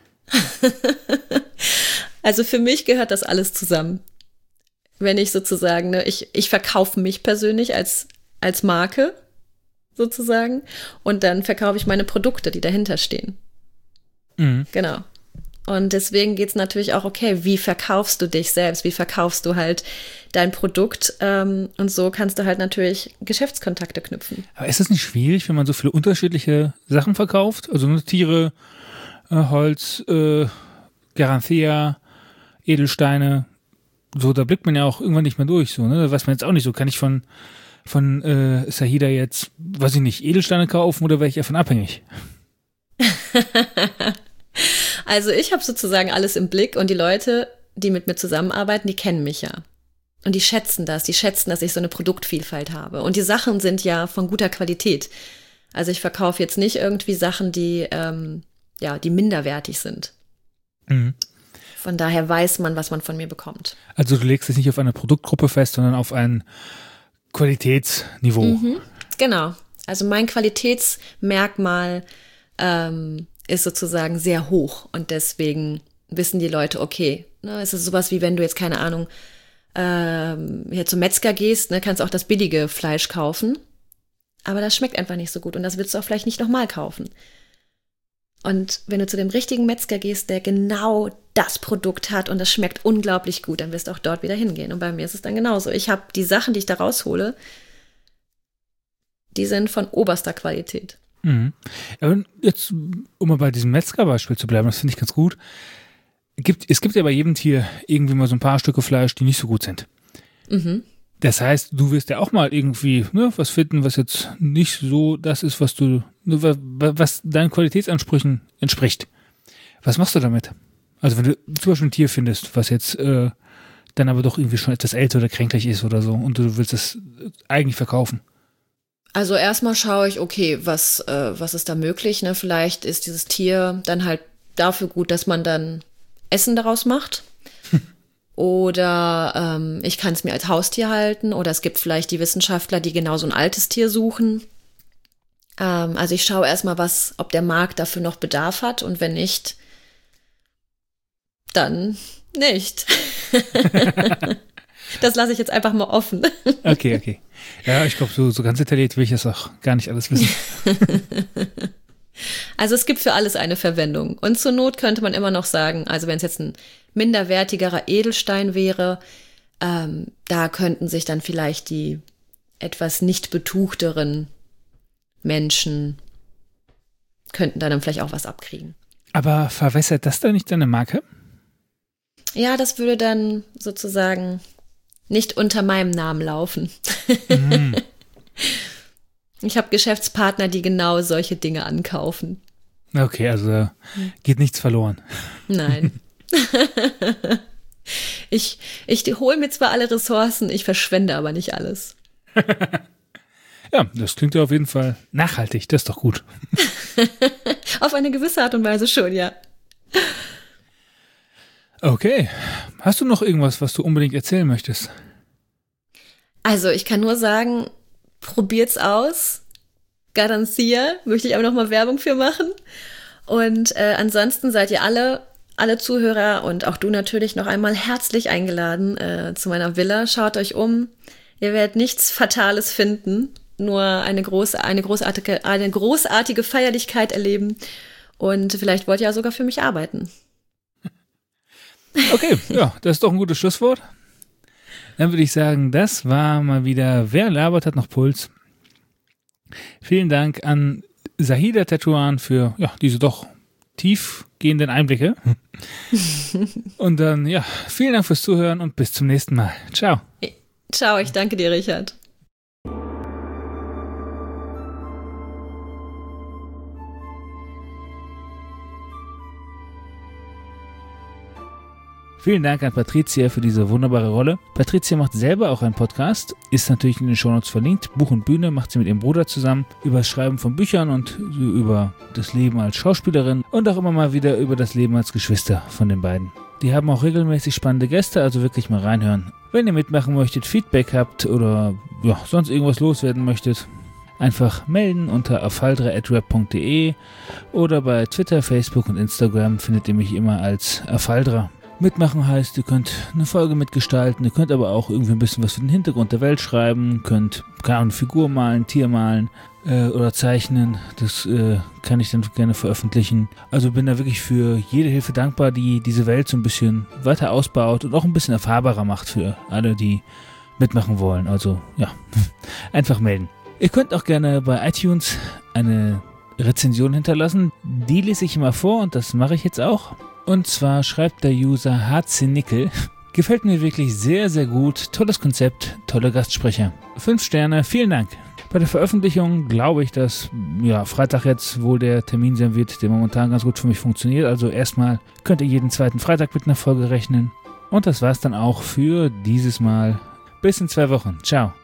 Also für mich gehört das alles zusammen. Wenn ich sozusagen, ne, ich, ich verkaufe mich persönlich als, als Marke sozusagen und dann verkaufe ich meine Produkte, die dahinter stehen. Mhm. Genau. Und deswegen geht's natürlich auch, okay, wie verkaufst du dich selbst? Wie verkaufst du halt dein Produkt? Ähm, und so kannst du halt natürlich Geschäftskontakte knüpfen. Aber ist das nicht schwierig, wenn man so viele unterschiedliche Sachen verkauft? Also nur Tiere, äh, Holz, äh, Garancia, Edelsteine. So, da blickt man ja auch irgendwann nicht mehr durch. So, ne? Da weiß man jetzt auch nicht so. Kann ich von, von äh, Sahida jetzt, weiß ich nicht, Edelsteine kaufen oder wäre ich davon abhängig? Also ich habe sozusagen alles im Blick und die Leute, die mit mir zusammenarbeiten, die kennen mich ja. Und die schätzen das, die schätzen, dass ich so eine Produktvielfalt habe. Und die Sachen sind ja von guter Qualität. Also ich verkaufe jetzt nicht irgendwie Sachen, die, ähm, ja, die minderwertig sind. Mhm. Von daher weiß man, was man von mir bekommt. Also du legst es nicht auf eine Produktgruppe fest, sondern auf ein Qualitätsniveau. Mhm, genau. Also mein Qualitätsmerkmal ähm, ist sozusagen sehr hoch und deswegen wissen die Leute, okay, ne, es ist sowas wie wenn du jetzt, keine Ahnung, ähm, hier zum Metzger gehst, ne, kannst auch das billige Fleisch kaufen, aber das schmeckt einfach nicht so gut und das willst du auch vielleicht nicht nochmal kaufen. Und wenn du zu dem richtigen Metzger gehst, der genau das Produkt hat und das schmeckt unglaublich gut, dann wirst du auch dort wieder hingehen. Und bei mir ist es dann genauso. Ich habe die Sachen, die ich da raushole, die sind von oberster Qualität. Mhm. Aber jetzt, um mal bei diesem Metzger-Beispiel zu bleiben, das finde ich ganz gut. Gibt, es gibt ja bei jedem Tier irgendwie mal so ein paar Stücke Fleisch, die nicht so gut sind. Mhm. Das heißt, du wirst ja auch mal irgendwie ne, was finden, was jetzt nicht so das ist, was du, was deinen Qualitätsansprüchen entspricht. Was machst du damit? Also wenn du zum Beispiel ein Tier findest, was jetzt äh, dann aber doch irgendwie schon etwas älter oder kränklich ist oder so und du willst es eigentlich verkaufen. Also erstmal schaue ich, okay, was, äh, was ist da möglich? Ne? Vielleicht ist dieses Tier dann halt dafür gut, dass man dann Essen daraus macht. Oder ähm, ich kann es mir als Haustier halten. Oder es gibt vielleicht die Wissenschaftler, die genau so ein altes Tier suchen. Ähm, also ich schaue erstmal, was, ob der Markt dafür noch Bedarf hat. Und wenn nicht, dann nicht. Das lasse ich jetzt einfach mal offen. Okay, okay. Ja, ich glaube, so, so ganz detailliert will ich das auch gar nicht alles wissen. Also es gibt für alles eine Verwendung. Und zur Not könnte man immer noch sagen, also wenn es jetzt ein minderwertigerer Edelstein wäre, ähm, da könnten sich dann vielleicht die etwas nicht betuchteren Menschen, könnten da dann vielleicht auch was abkriegen. Aber verwässert das dann nicht deine Marke? Ja, das würde dann sozusagen nicht unter meinem Namen laufen. Mhm. Ich habe Geschäftspartner, die genau solche Dinge ankaufen. Okay, also geht nichts verloren. Nein. ich ich hole mir zwar alle Ressourcen, ich verschwende aber nicht alles. Ja, das klingt ja auf jeden Fall nachhaltig, das ist doch gut. Auf eine gewisse Art und Weise schon, ja. Okay. Hast du noch irgendwas, was du unbedingt erzählen möchtest? Also, ich kann nur sagen, probiert's aus. Garancia, möchte ich aber noch mal Werbung für machen. Und äh, ansonsten seid ihr alle, alle Zuhörer und auch du natürlich noch einmal herzlich eingeladen äh, zu meiner Villa. Schaut euch um. Ihr werdet nichts Fatales finden, nur eine, groß, eine, großartige, eine großartige Feierlichkeit erleben. Und vielleicht wollt ihr ja sogar für mich arbeiten. Okay, ja, das ist doch ein gutes Schlusswort. Dann würde ich sagen, das war mal wieder Wer labert hat noch Puls. Vielen Dank an Sahida Tetouan für ja, diese doch tiefgehenden Einblicke. Und dann, ja, vielen Dank fürs Zuhören und bis zum nächsten Mal. Ciao. Ciao, ich danke dir, Richard. Vielen Dank an Patricia für diese wunderbare Rolle. Patricia macht selber auch einen Podcast, ist natürlich in den Shownotes verlinkt. Buch und Bühne macht sie mit ihrem Bruder zusammen über das Schreiben von Büchern und über das Leben als Schauspielerin und auch immer mal wieder über das Leben als Geschwister von den beiden. Die haben auch regelmäßig spannende Gäste, also wirklich mal reinhören. Wenn ihr mitmachen möchtet, Feedback habt oder ja, sonst irgendwas loswerden möchtet, einfach melden unter afaldra at rap punkt de oder bei Twitter, Facebook und Instagram findet ihr mich immer als Afaldra. Mitmachen heißt, ihr könnt eine Folge mitgestalten, ihr könnt aber auch irgendwie ein bisschen was für den Hintergrund der Welt schreiben, könnt keine Ahnung, Figur malen, Tier malen äh, oder zeichnen, das äh, kann ich dann gerne veröffentlichen. Also bin da wirklich für jede Hilfe dankbar, die diese Welt so ein bisschen weiter ausbaut und auch ein bisschen erfahrbarer macht für alle, die mitmachen wollen. Also ja, einfach melden. Ihr könnt auch gerne bei iTunes eine Rezension hinterlassen, die lese ich immer vor und das mache ich jetzt auch. Und zwar schreibt der User H C Nickel, gefällt mir wirklich sehr, sehr gut, tolles Konzept, tolle Gastsprecher. Fünf Sterne, vielen Dank. Bei der Veröffentlichung glaube ich, dass ja, Freitag jetzt wohl der Termin sein wird, der momentan ganz gut für mich funktioniert. Also erstmal könnt ihr jeden zweiten Freitag mit einer Folge rechnen. Und das war's dann auch für dieses Mal. Bis in zwei Wochen. Ciao.